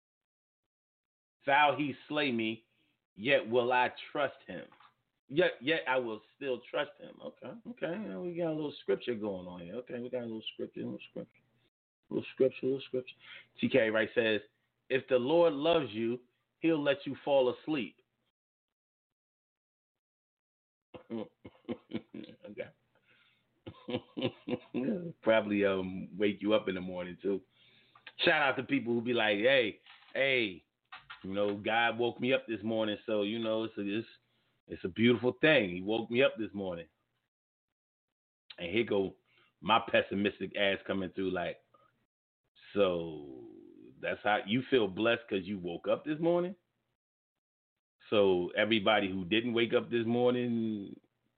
thou he slay me, yet will I trust him. Yet, yet I will still trust him. Okay, okay. Now we got a little scripture going on here. Okay, we got a little scripture, a little scripture. Little scripture, little scripture. T K Wright says, if the Lord loves you, He'll let you fall asleep. Okay. Probably um wake you up in the morning too. Shout out to people who be like, hey, hey, you know, God woke me up this morning, so you know it's a, it's, it's a beautiful thing. He woke me up this morning. And here go my pessimistic ass coming through like, so that's how you feel blessed because you woke up this morning? So everybody who didn't wake up this morning,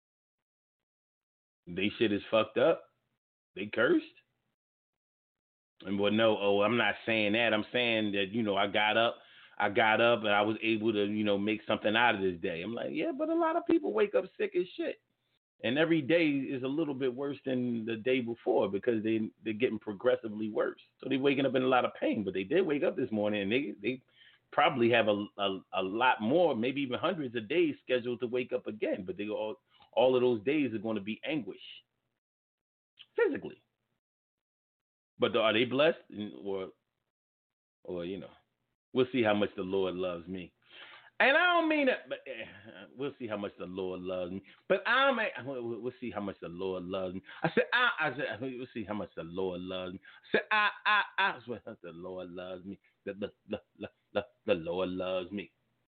they shit is fucked up? They cursed? And well, no, oh, I'm not saying that. I'm saying that, you know, I got up, I got up and I was able to, you know, make something out of this day. I'm like, yeah, but a lot of people wake up sick as shit. And every day is a little bit worse than the day before because they, they're getting progressively worse. So they're waking up in a lot of pain. But they did wake up this morning, and they, they probably have a, a, a lot more, maybe even hundreds of days scheduled to wake up again. But they all, all of those days are going to be anguish physically. But are they blessed? Or, or you know, we'll see how much the Lord loves me. And I don't mean it, but uh, we'll see how much the Lord loves me. But I'm, we'll, we'll see how much the Lord loves me. I said, I, I said, we'll see how much the Lord loves me. I said, I, I, I, I swear the Lord loves me. The, the, the, the, the, the Lord loves me.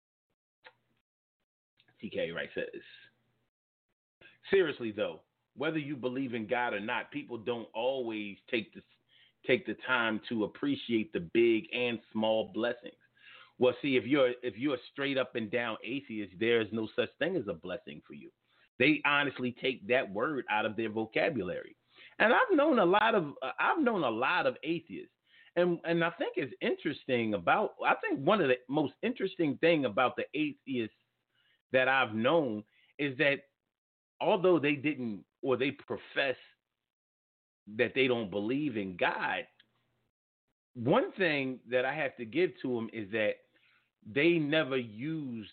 T K Wright says, seriously though, whether you believe in God or not, people don't always take the, take the time to appreciate the big and small blessings. Well, see, if you're if you're a straight up and down atheist, there is no such thing as a blessing for you. They honestly take that word out of their vocabulary. And I've known a lot of uh, I've known a lot of atheists, and and I think it's interesting about I think one of the most interesting thing about the atheists that I've known is that although they didn't or they profess that they don't believe in God, one thing that I have to give to them is that they never used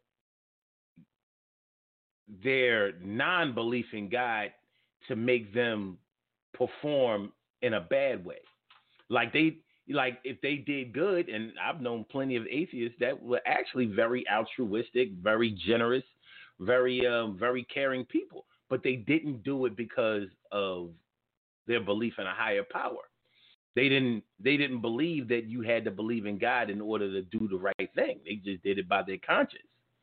their non-belief in God to make them perform in a bad way. Like they Like if they did good, and I've known plenty of atheists that were actually very altruistic, very generous, very um, very caring people, but they didn't do it because of their belief in a higher power. They didn't they didn't believe that you had to believe in God in order to do the right thing. They just did it by their conscience.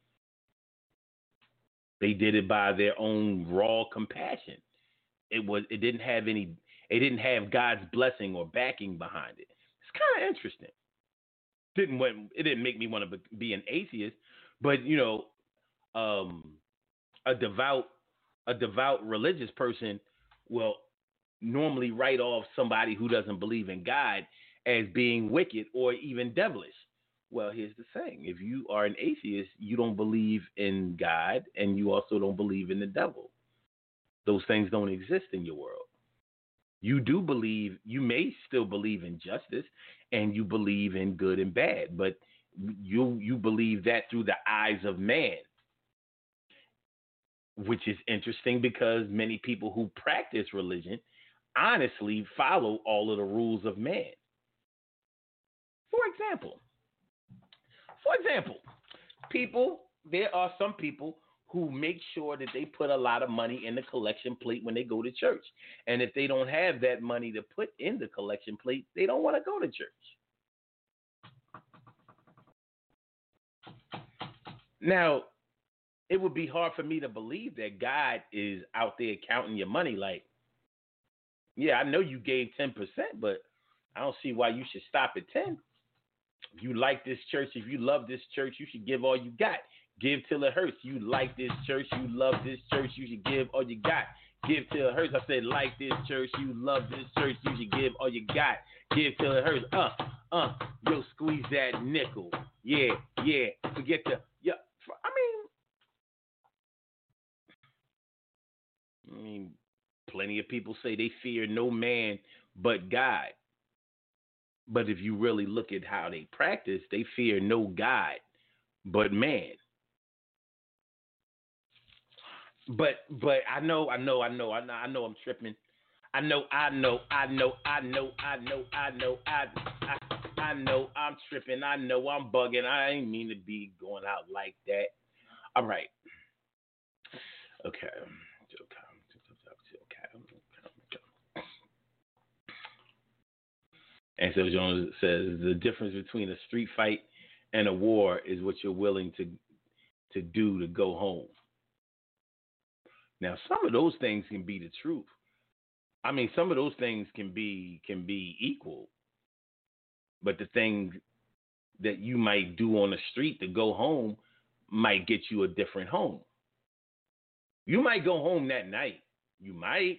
They did it by their own raw compassion. It was it didn't have any it didn't have God's blessing or backing behind it. It's kind of interesting. Didn't want, it didn't make me want to be an atheist, but you know, um, a devout a devout religious person will normally write off somebody who doesn't believe in God as being wicked or even devilish. Well, here's the thing. If you are an atheist, you don't believe in God and you also don't believe in the devil. Those things don't exist in your world. You do believe, you may still believe in justice and you believe in good and bad, but you you believe that through the eyes of man, which is interesting because many people who practice religion honestly follow all of the rules of man. For example, for example, people, there are some people who make sure that they put a lot of money in the collection plate when they go to church. And if they don't have that money to put in the collection plate, they don't want to go to church. Now, it would be hard for me to believe that God is out there counting your money like, yeah, I know you gave ten percent, but I don't see why you should stop at ten. If you like this church, if you love this church, you should give all you got. Give till it hurts. You like this church, you love this church, you should give all you got. Give till it hurts. I said, like this church, you love this church, you should give all you got. Give till it hurts. Uh, uh, yo, squeeze that nickel. Yeah, yeah. Forget the, yeah. I mean, I mean, plenty of people say they fear no man but God. But if you really look at how they practice, they fear no God but man. But but I know, I know, I know, I know, I know I'm tripping. I know, I know, I know, I know, I know, I know, I I, I know I'm tripping. I know I'm bugging. I ain't mean to be going out like that. All right. Okay. And so Jones says the difference between a street fight and a war is what you're willing to to do to go home. Now, some of those things can be the truth. I mean, some of those things can be can be equal, but the things that you might do on the street to go home might get you a different home. You might go home that night. You might,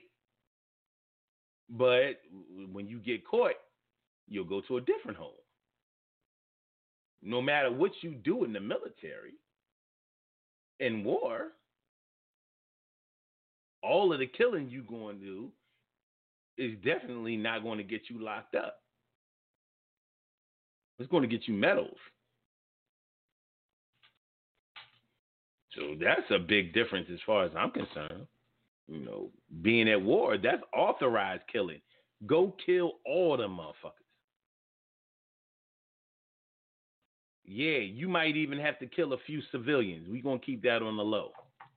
but when you get caught, you'll go to a different home. No matter what you do in the military, in war, all of the killing you're going to do is definitely not going to get you locked up. It's going to get you medals. So that's a big difference as far as I'm concerned. You know, being at war, that's authorized killing. Go kill all them motherfuckers. Yeah, you might even have to kill a few civilians. We're going to keep that on the low.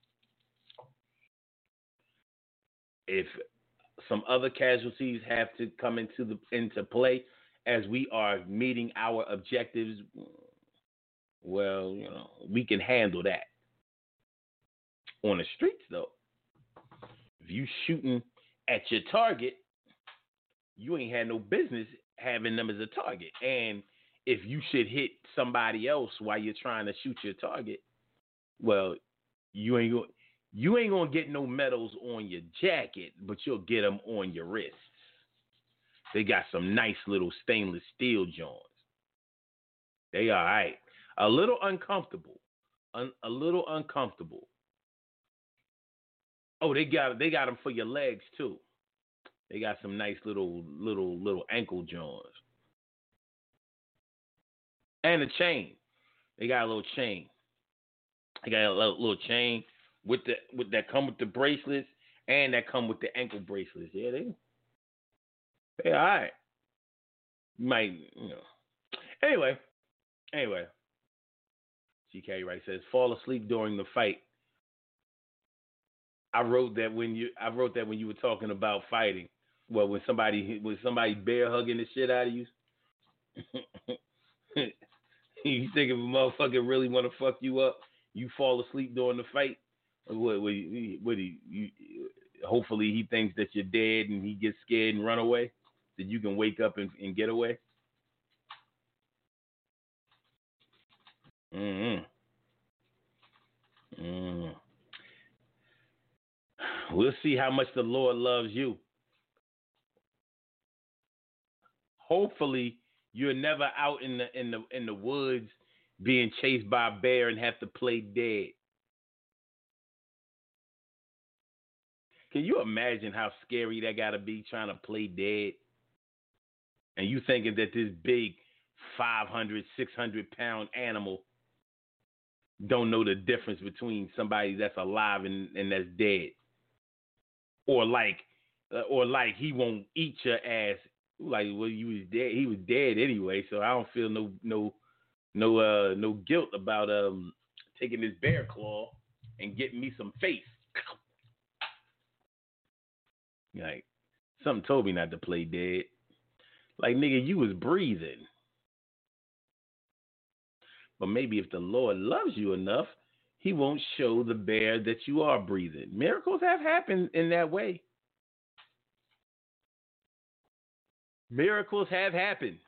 If some other casualties have to come into the into play as we are meeting our objectives, well, you know, we can handle that. On the streets, though, if you shooting at your target, you ain't had no business having them as a target. And if you should hit somebody else while you're trying to shoot your target, well, you ain't going you ain't gonna get no medals on your jacket, but you'll get them on your wrists. They got some nice little stainless steel joints. They all right. A little uncomfortable. Un, a little uncomfortable. Oh, they got they got them for your legs too. They got some nice little little little ankle joints. And a chain. They got a little chain. They got a little, little chain with the with that come with the bracelets and that come with the ankle bracelets. Yeah, they they all right. might, you know. Anyway, anyway, G K Wright says, fall asleep during the fight. I wrote that when you I wrote that when you were talking about fighting. Well, when somebody when somebody bear hugging the shit out of you, you think if a motherfucker really want to fuck you up, you fall asleep during the fight. What? What? What he, you, hopefully he thinks that you're dead and he gets scared and run away, that you can wake up and, and get away. Mm-hmm. Mm. We'll see how much the Lord loves you. Hopefully, you're never out in the in the in the woods being chased by a bear and have to play dead. Can you imagine how scary that gotta be trying to play dead? And you thinking that this big five hundred, six hundred pound animal don't know the difference between somebody that's alive and, and that's dead. Or like uh, or like he won't eat your ass. Like, well, you was dead. He was dead anyway, so I don't feel no no no uh no guilt about um taking this bear claw and getting me some face. Like, something told me not to play dead. Like, nigga, you was breathing. But maybe if the Lord loves you enough, he won't show the bear that you are breathing. Miracles have happened in that way. Miracles have happened.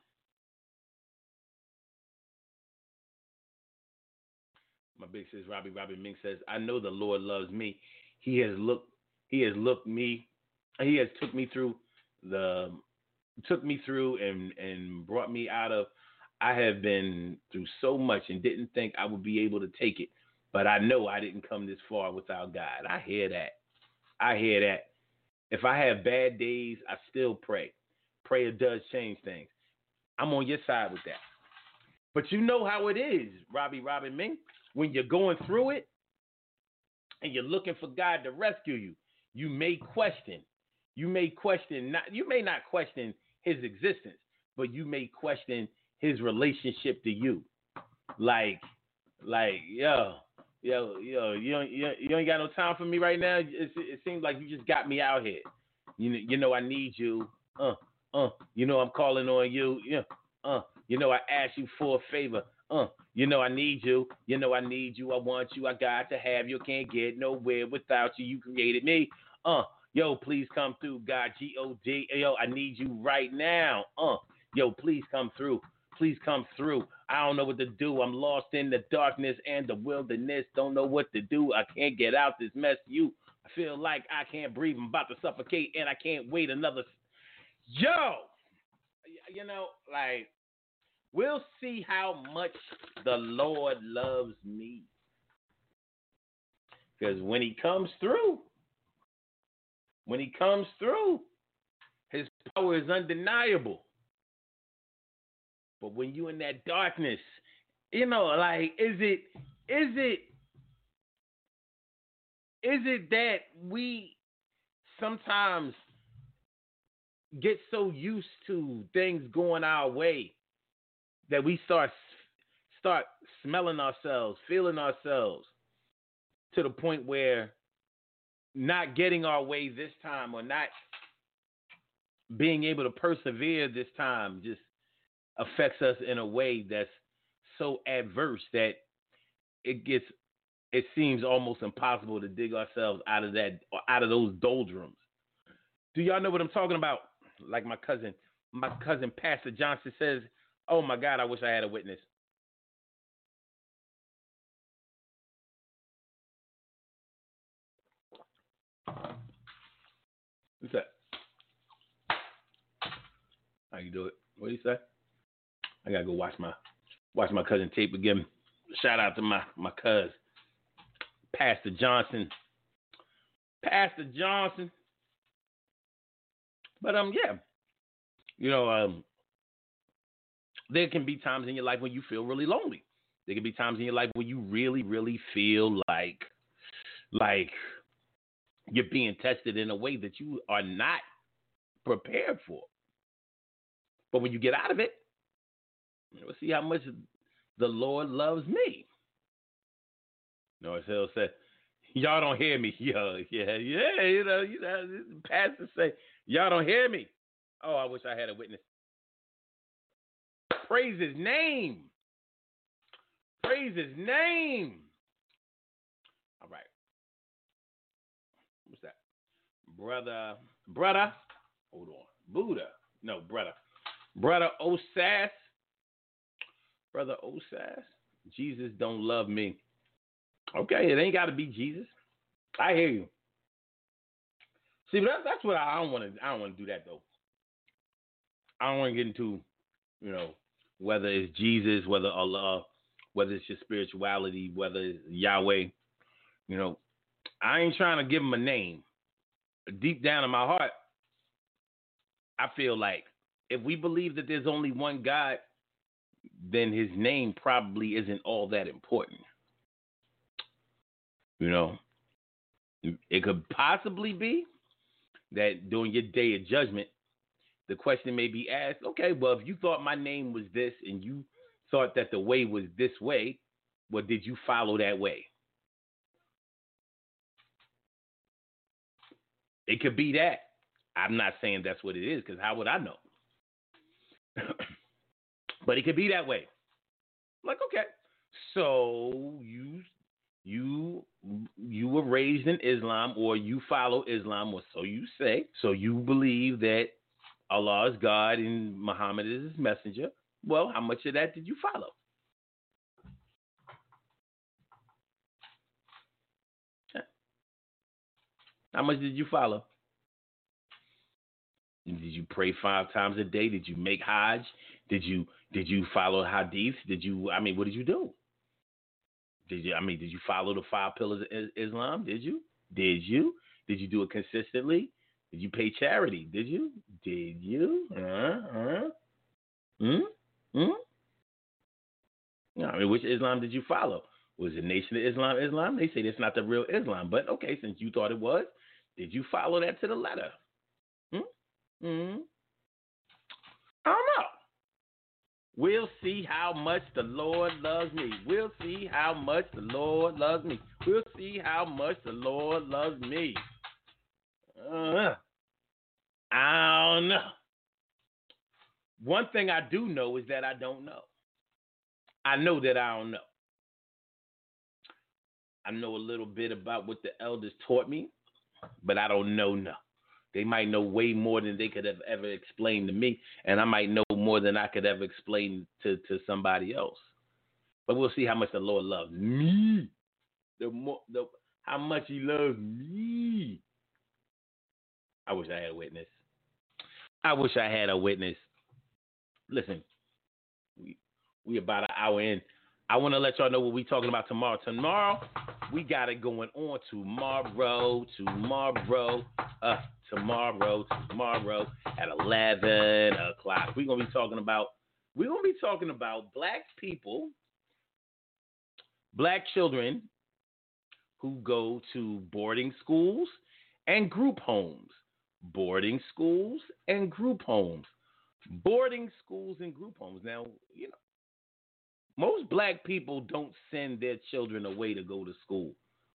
My big sis Robbie Robbie Mink says, I know the Lord loves me. He has looked he has looked me he has took me through the took me through and, and brought me out of I have been through so much and didn't think I would be able to take it. But I know I didn't come this far without God. I hear that. I hear that. If I have bad days, I still pray. Prayer does change things. I'm on your side with that. But you know how it is, Robbie Robin Ming, when you're going through it and you're looking for God to rescue you, you may question. You may question not you may not question his existence, but you may question his relationship to you. Like, like, yo, yo, yo, you don't, you, you ain't got no time for me right now. It, it seems like you just got me out here. You know, you know I need you. Uh, uh, you know I'm calling on you. Yeah, uh, you know I asked you for a favor. Uh, you know I need you. You know I need you. I want you. I got to have you. Can't get nowhere without you. You created me. Uh, yo, please come through, God. G O D. Yo, I need you right now. Uh, yo, please come through. Please come through. I don't know what to do. I'm lost in the darkness and the wilderness. Don't know what to do. I can't get out this mess. You, I feel like I can't breathe. I'm about to suffocate, and I can't wait another. Yo, you know, like, we'll see how much the Lord loves me. Because when he comes through, when he comes through, his power is undeniable. But when you're in that darkness, you know, like, is it, is it, is it that we sometimes get so used to things going our way that we start start smelling ourselves, feeling ourselves to the point where not getting our way this time or not being able to persevere this time just affects us in a way that's so adverse that it gets it seems almost impossible to dig ourselves out of that out of those doldrums. Do y'all know what I'm talking about? Like my cousin, my cousin Pastor Johnson says, "Oh my God, I wish I had a witness." What's that? How you do it? What do you say? I gotta go watch my watch my cousin tape again. Shout out to my my cousin, Pastor Johnson. Pastor Johnson. But um, yeah, you know, um, there can be times in your life when you feel really lonely. There can be times in your life when you really, really feel like like you're being tested in a way that you are not prepared for. But when you get out of it, we'll see how much the Lord loves me. No, as he'll say, y'all don't hear me. Yo, yeah, yeah, you know, you know, the pastor say, y'all don't hear me. Oh, I wish I had a witness. Praise his name. Praise his name. All right. What's that? Brother, brother, hold on. Buddha. No, brother. Brother Osas. Brother Osas. Jesus don't love me. Okay, it ain't got to be Jesus. I hear you. See, that's that's what I, I don't want to. I don't want to do that though. I don't want to get into, you know, whether it's Jesus, whether Allah, whether it's your spirituality, whether it's Yahweh. You know, I ain't trying to give him a name. Deep down in my heart, I feel like if we believe that there's only one God, then his name probably isn't all that important. You know, it could possibly be that during your day of judgment, the question may be asked, okay, well, if you thought my name was this and you thought that the way was this way, well, did you follow that way? It could be that. I'm not saying that's what it is, because how would I know? But it could be that way. Like, okay, so you you you were raised in Islam, or you follow Islam, or so you say. So you believe that Allah is God and Muhammad is his messenger. Well, how much of that did you follow? How much did you follow? Did you pray five times a day? Did you make Hajj? Did you did you follow Hadith? Did you? I mean, what did you do? Did you? I mean, did you follow the five pillars of Islam? Did you? Did you? Did you do it consistently? Did you pay charity? Did you? Did you? Uh, uh. Hmm? Hmm? No, I mean, which Islam did you follow? Was it Nation of Islam Islam? They say that's not the real Islam. But, okay, since you thought it was, did you follow that to the letter? Hmm? Hmm? I don't know. We'll see how much the Lord loves me. We'll see how much the Lord loves me. We'll see how much the Lord loves me. Uh, I don't know. One thing I do know is that I don't know. I know that I don't know. I know a little bit about what the elders taught me, but I don't know no. They might know way more than they could have ever explained to me, and I might know more than I could ever explain to, to somebody else. But we'll see how much the Lord loves me. The more, the how much He loves me. I wish I had a witness. I wish I had a witness. Listen, we we about an hour in. I want to let y'all know what we talking about tomorrow. Tomorrow, we got it going on tomorrow, tomorrow, uh, tomorrow, tomorrow at eleven o'clock. We're gonna be talking about we're gonna be talking about black people, black children who go to boarding schools and group homes. Boarding schools and group homes. Boarding schools and group homes. Now, you know, most black people don't send their children away to go to school.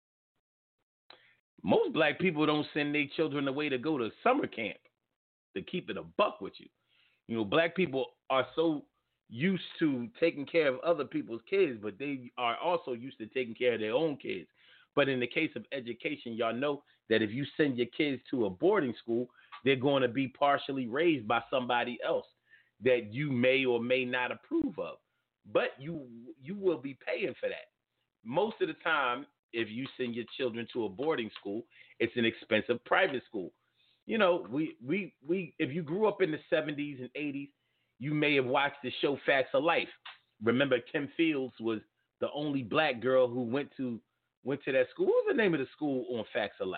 Most black people don't send their children away to go to summer camp, to keep it a buck with you. You know, black people are so used to taking care of other people's kids, but they are also used to taking care of their own kids. But in the case of education, y'all know that if you send your kids to a boarding school, they're going to be partially raised by somebody else that you may or may not approve of. But you you will be paying for that. Most of the time, if you send your children to a boarding school, it's an expensive private school. You know, we we we if you grew up in the seventies and eighties, you may have watched the show Facts of Life. Remember, Kim Fields was the only black girl who went to went to that school. What was the name of the school on Facts of Life?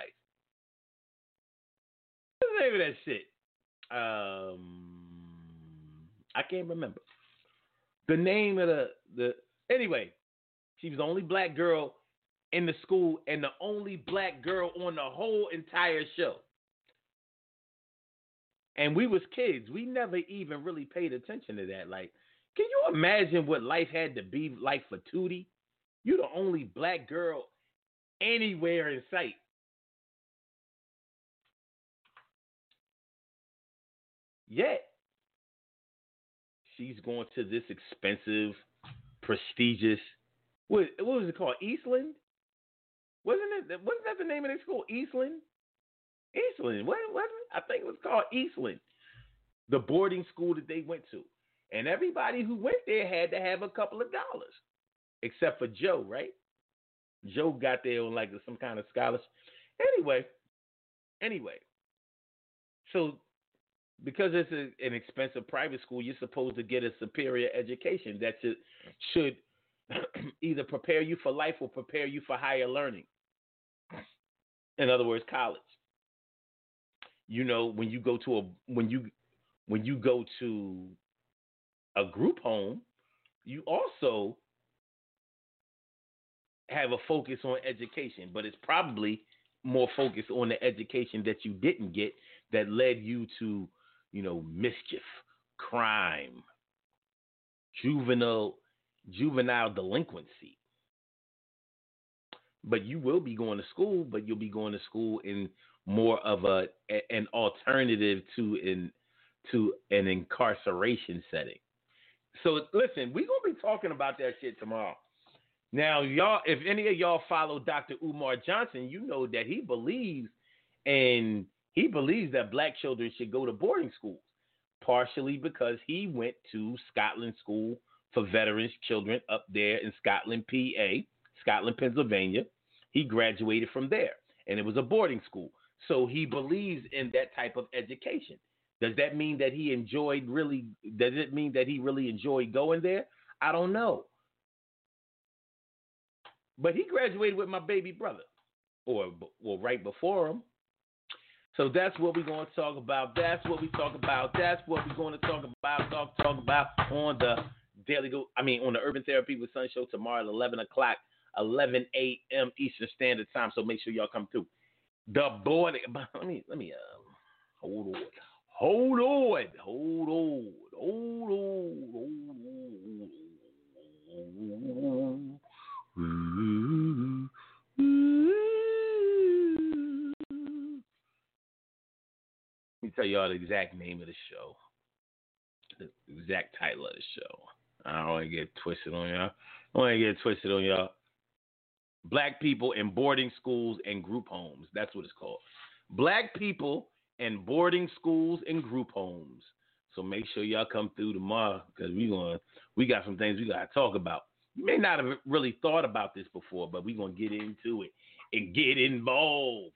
What's the name of that shit? Um, I can't remember. The name of the, the anyway, she was the only black girl in the school and the only black girl on the whole entire show. And we was kids. We never even really paid attention to that. Like, can you imagine what life had to be like for Tootie? You're the only black girl anywhere in sight. Yet, she's going to this expensive, prestigious, what, what was it called? Eastland? Wasn't it? Wasn't that the name of the school? Eastland? Eastland. What was it? I think it was called Eastland. The boarding school that they went to. And everybody who went there had to have a couple of dollars. Except for Joe, right? Joe got there on like some kind of scholarship. Anyway, anyway. So because it's a, an expensive private school, you're supposed to get a superior education that should, should either prepare you for life or prepare you for higher learning. In other words, college. You know, when you go to a when you when you go to a group home, you also have a focus on education, but it's probably more focused on the education that you didn't get that led you to, you know, mischief, crime, juvenile, juvenile delinquency. But you will be going to school, but you'll be going to school in more of a an alternative to an to an incarceration setting. So listen, we're gonna be talking about that shit tomorrow. Now, y'all, if any of y'all follow Doctor Umar Johnson, you know that he believes and he believes that black children should go to boarding schools, partially because he went to Scotland School for Veterans Children up there in Scotland, P A, Scotland, Pennsylvania. He graduated from there, and it was a boarding school. So he believes in that type of education. Does that mean that he enjoyed really, does it mean that he really enjoyed going there? I don't know. But he graduated with my baby brother, or well, right before him. So that's what we're going to talk about. That's what we talk about. That's what we're going to talk about. Talk talk about on the Daily Go. I mean, on the Urban Therapy with Sun show tomorrow at eleven o'clock, eleven a.m. Eastern Standard Time. So make sure y'all come through. The boarding. Let me let me um, hold on, hold on, hold on, hold on, hold on. Ooh, ooh. Let me tell y'all the exact name of the show, the exact title of the show. I don't want to get twisted on y'all. I want to get twisted on y'all. Black people in boarding schools and group homes. That's what it's called. Black people in boarding schools and group homes. So make sure y'all come through tomorrow because we going we got some things we gotta talk about. You may not have really thought about this before, but we're going to get into it and get involved.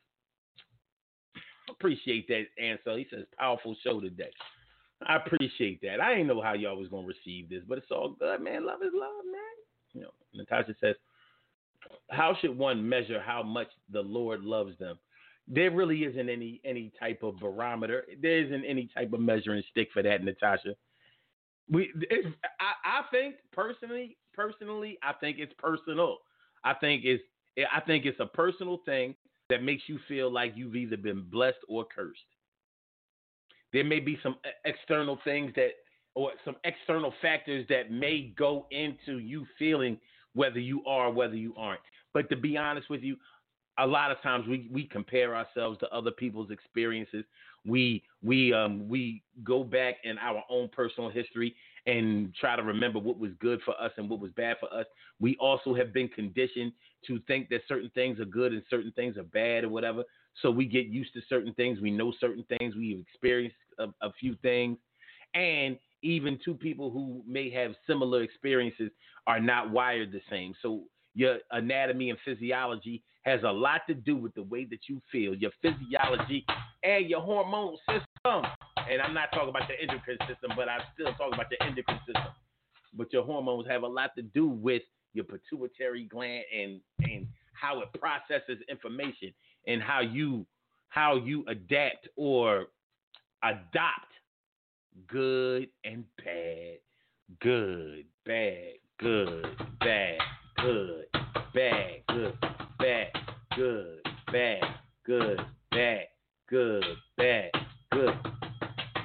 Appreciate that answer. He says, powerful show today. I appreciate that. I didn't know how y'all was going to receive this, but it's all good, man. Love is love, man. You know, Natasha says, how should one measure how much the Lord loves them? There really isn't any any type of barometer. There isn't any type of measuring stick for that, Natasha. We, it's, I, I think personally, personally, I think it's personal. I think it's, I think it's a personal thing that makes you feel like you've either been blessed or cursed. There may be some external things that, or some external factors that may go into you feeling whether you are or whether you aren't. But to be honest with you, a lot of times we, we compare ourselves to other people's experiences. We we um we go back in our own personal history and try to remember what was good for us and what was bad for us. We also have been conditioned to think that certain things are good and certain things are bad or whatever. So we get used to certain things. We know certain things. We've experienced a, a few things. And even two people who may have similar experiences are not wired the same. So your anatomy and physiology has a lot to do with the way that you feel, your physiology and your hormone system. And I'm not talking about the endocrine system, but I'm still talking about the endocrine system. But your hormones have a lot to do with your pituitary gland and, and how it processes information and how you how you adapt or adopt good and bad, good, bad, good, bad, good, bad, good, bad, good, bad, good, bad, good, bad, good.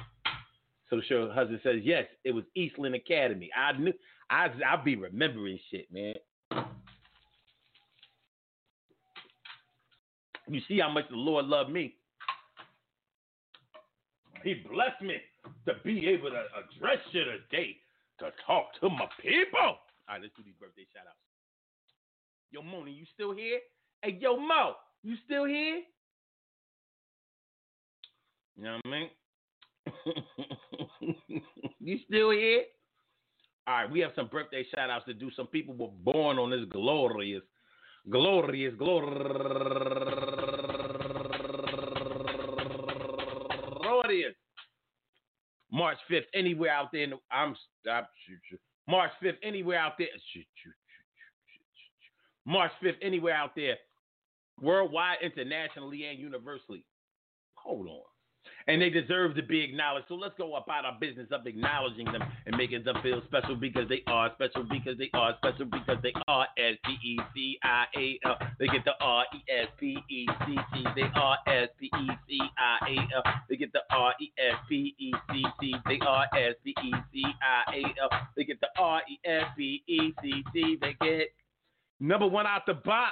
husband says, yes, it was Eastland Academy. I knew. I I be remembering shit, man. You see how much the Lord loved me. He blessed me to be able to address you today, to talk to my people. All right, let's do these birthday shout outs. Yo, Moni, you still here? Hey, yo, Mo, you still here? You know what I mean? You still here? All right, we have some birthday shout outs to do. Some people were born on this glorious, glorious, glorious March fifth, anywhere out there. In the, I'm stop. March fifth, anywhere out there. March fifth, anywhere out there. Worldwide, internationally, and universally. Hold on. And they deserve to be acknowledged. So let's go about our business of acknowledging them and making them feel special because they are special, because they are special, because they are S P E C I A L. They get the R E S P E C T. They are S P E C I A L. They get the R E S P E C T. They are S P E C I A L. They get the R E S P E C T. They get number one out the box.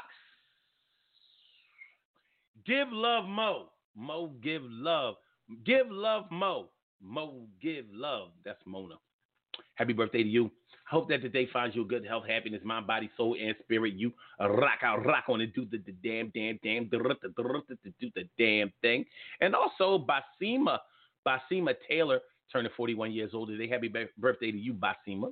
Give love, Mo. Mo, give love. Give love, Mo. Mo, give love. That's Mona. Happy birthday to you. I hope that today finds you good health, happiness, mind, body, soul, and spirit. You rock out, rock on, and do the, the damn, damn, damn, do the damn thing. And also, Basima, Basima Taylor, turning forty-one years old today. Happy birthday to you, Basima.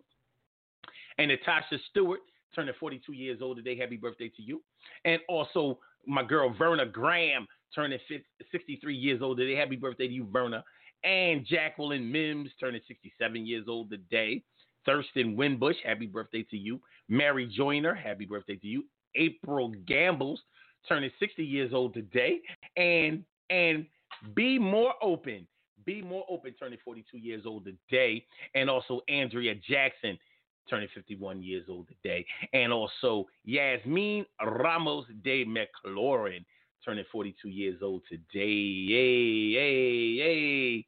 And Natasha Stewart, turning forty-two years old today. Happy birthday to you. And also, my girl, Verna Graham, turning sixty-three years old today. Happy birthday to you, Verna. And Jacqueline Mims, turning sixty-seven years old today. Thurston Winbush, happy birthday to you. Mary Joyner, happy birthday to you. April Gambles, turning sixty years old today. And and Be More Open. Be More Open, turning forty-two years old today. And also Andrea Jackson, turning fifty-one years old today. And also Yasmin Ramos de McLaurin, turning forty-two years old today. Yay, yay, yay.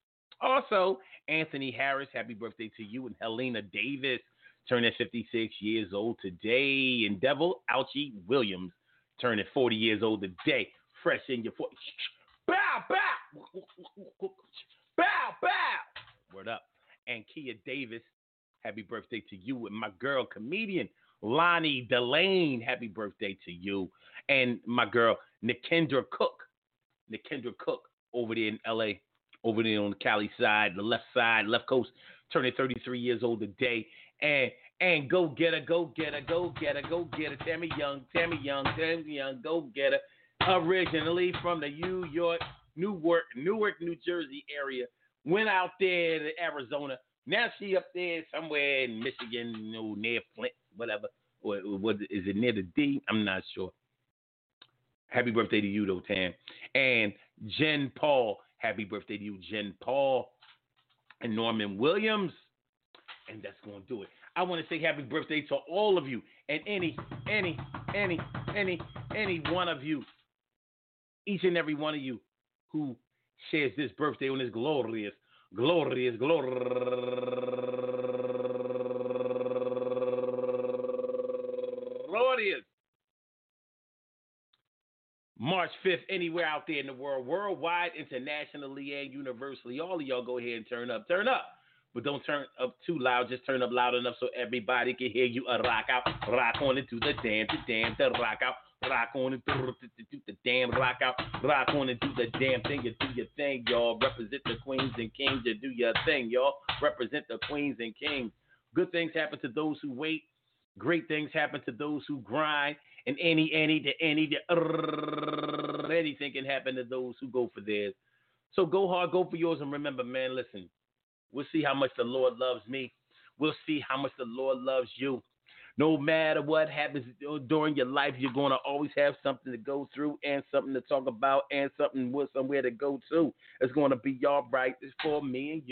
Also, Anthony Harris, happy birthday to you. And Helena Davis, turning fifty-six years old today. And Devil Ouchie Williams, turning forty years old today. Fresh in your forties. Bow, bow. Bow, bow. Word up. And Kia Davis, happy birthday to you. And my girl, comedian Lonnie Delane, happy birthday to you. And my girl, Nikendra Cook. Nikendra Cook over there in L A, over there on the Cali side, the left side, left coast, turning thirty-three years old today. And and go get her, go get her, go get her, go get her. Tammy Young, Tammy Young, Tammy Young, go get her. Originally from the New York, Newark, Newark, New Jersey area. Went out there to Arizona. Now she up there somewhere in Michigan, you know, near Flint, whatever. Or, or what is it, near the D? I'm not sure. Happy birthday to you, though, Tam. And Jen Paul, happy birthday to you, Jen Paul. And Norman Williams. And that's going to do it. I want to say happy birthday to all of you. And any, any, any, any, any one of you. Each and every one of you who shares this birthday on this glorious, glorious, glorious March fifth, anywhere out there in the world, worldwide, internationally, and universally. All of y'all go ahead and turn up. Turn up. But don't turn up too loud. Just turn up loud enough so everybody can hear you. Uh, rock out. Rock on and do the damn, the damn, the rock out. Rock on and do the damn, rock out. Rock on and do the damn thing. You do your thing, y'all. Represent the queens and kings. You do your thing, y'all. Represent the queens and kings. Good things happen to those who wait. Great things happen to those who grind. And any, any, the any, the uh, anything can happen to those who go for theirs. So go hard, go for yours. And remember, man, listen. We'll see how much the Lord loves me. We'll see how much the Lord loves you. No matter what happens during your life, you're going to always have something to go through and something to talk about and something with somewhere to go to. It's going to be all right for me and you.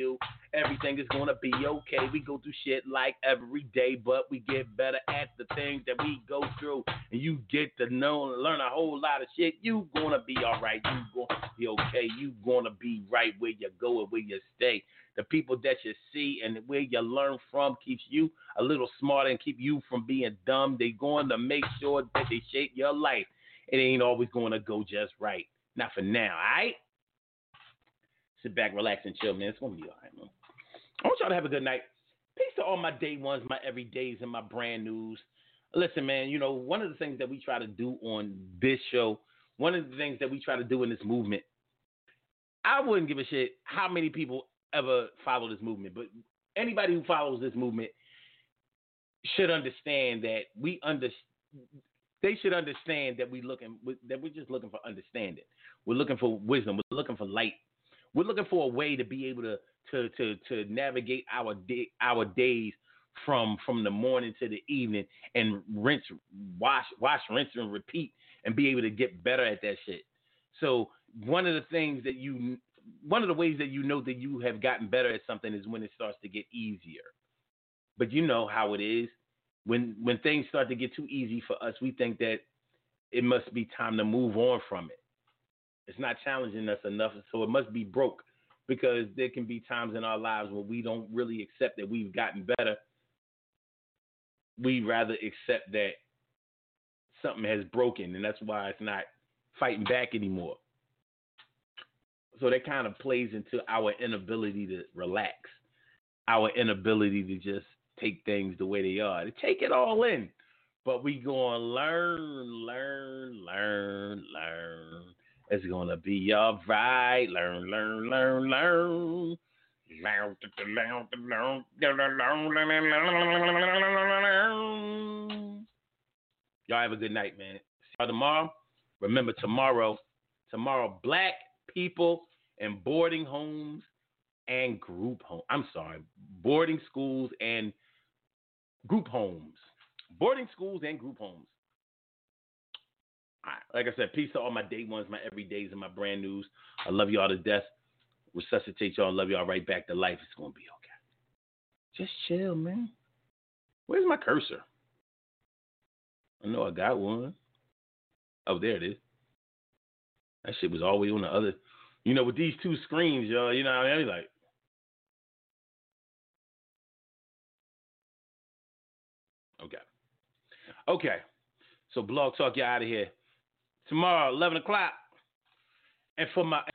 Everything is gonna be okay. We go through shit like every day, but we get better at the things that we go through. And you get to know and learn a whole lot of shit. You gonna be all right. You gonna be okay. You gonna be right where you go and where you stay. The people that you see and where you learn from keeps you a little smarter and keep you from being dumb. They going to make sure that they shape your life. It ain't always going to go just right. Not for now, all right? Sit back, relax, and chill, man. It's going to be all right, man. I want y'all to have a good night. Peace to all my day ones, my everydays, and my brand news. Listen, man, you know, one of the things that we try to do on this show, one of the things that we try to do in this movement, I wouldn't give a shit how many people ever follow this movement, but anybody who follows this movement should understand that we under they should understand that we looking that we're just looking for understanding. We're looking for wisdom. We're looking for light. We're looking for a way to be able to to to, to navigate our day, our days from from the morning to the evening and rinse, wash, wash, rinse, and repeat, and be able to get better at that shit. So one of the things that you One of the ways that you know that you have gotten better at something is when it starts to get easier. But you know how it is. When when things start to get too easy for us, we think that it must be time to move on from it. It's not challenging us enough, so it must be broke. Because there can be times in our lives where we don't really accept that we've gotten better. We rather accept that something has broken, and that's why it's not fighting back anymore. So that kind of plays into our inability to relax, our inability to just take things the way they are, to take it all in. But we gonna learn, learn, learn, learn. It's gonna be all right. Learn, learn, learn, learn. Y'all have a good night, man. See y'all tomorrow. Remember tomorrow, tomorrow, black people in boarding homes and group homes. I'm sorry, boarding schools and group homes. Boarding schools and group homes. All right. Like I said, peace to all my day ones, my everydays, and my brand news. I love y'all to death. Resuscitate y'all. Love y'all right back to life. It's going to be okay. Just chill, man. Where's my cursor? I know I got one. Oh, there it is. That shit was always on the other. You know, with these two screens, y'all, you know what I mean? Like, okay. Okay. So Blog Talk, you out of here. Tomorrow, eleven o'clock. And for my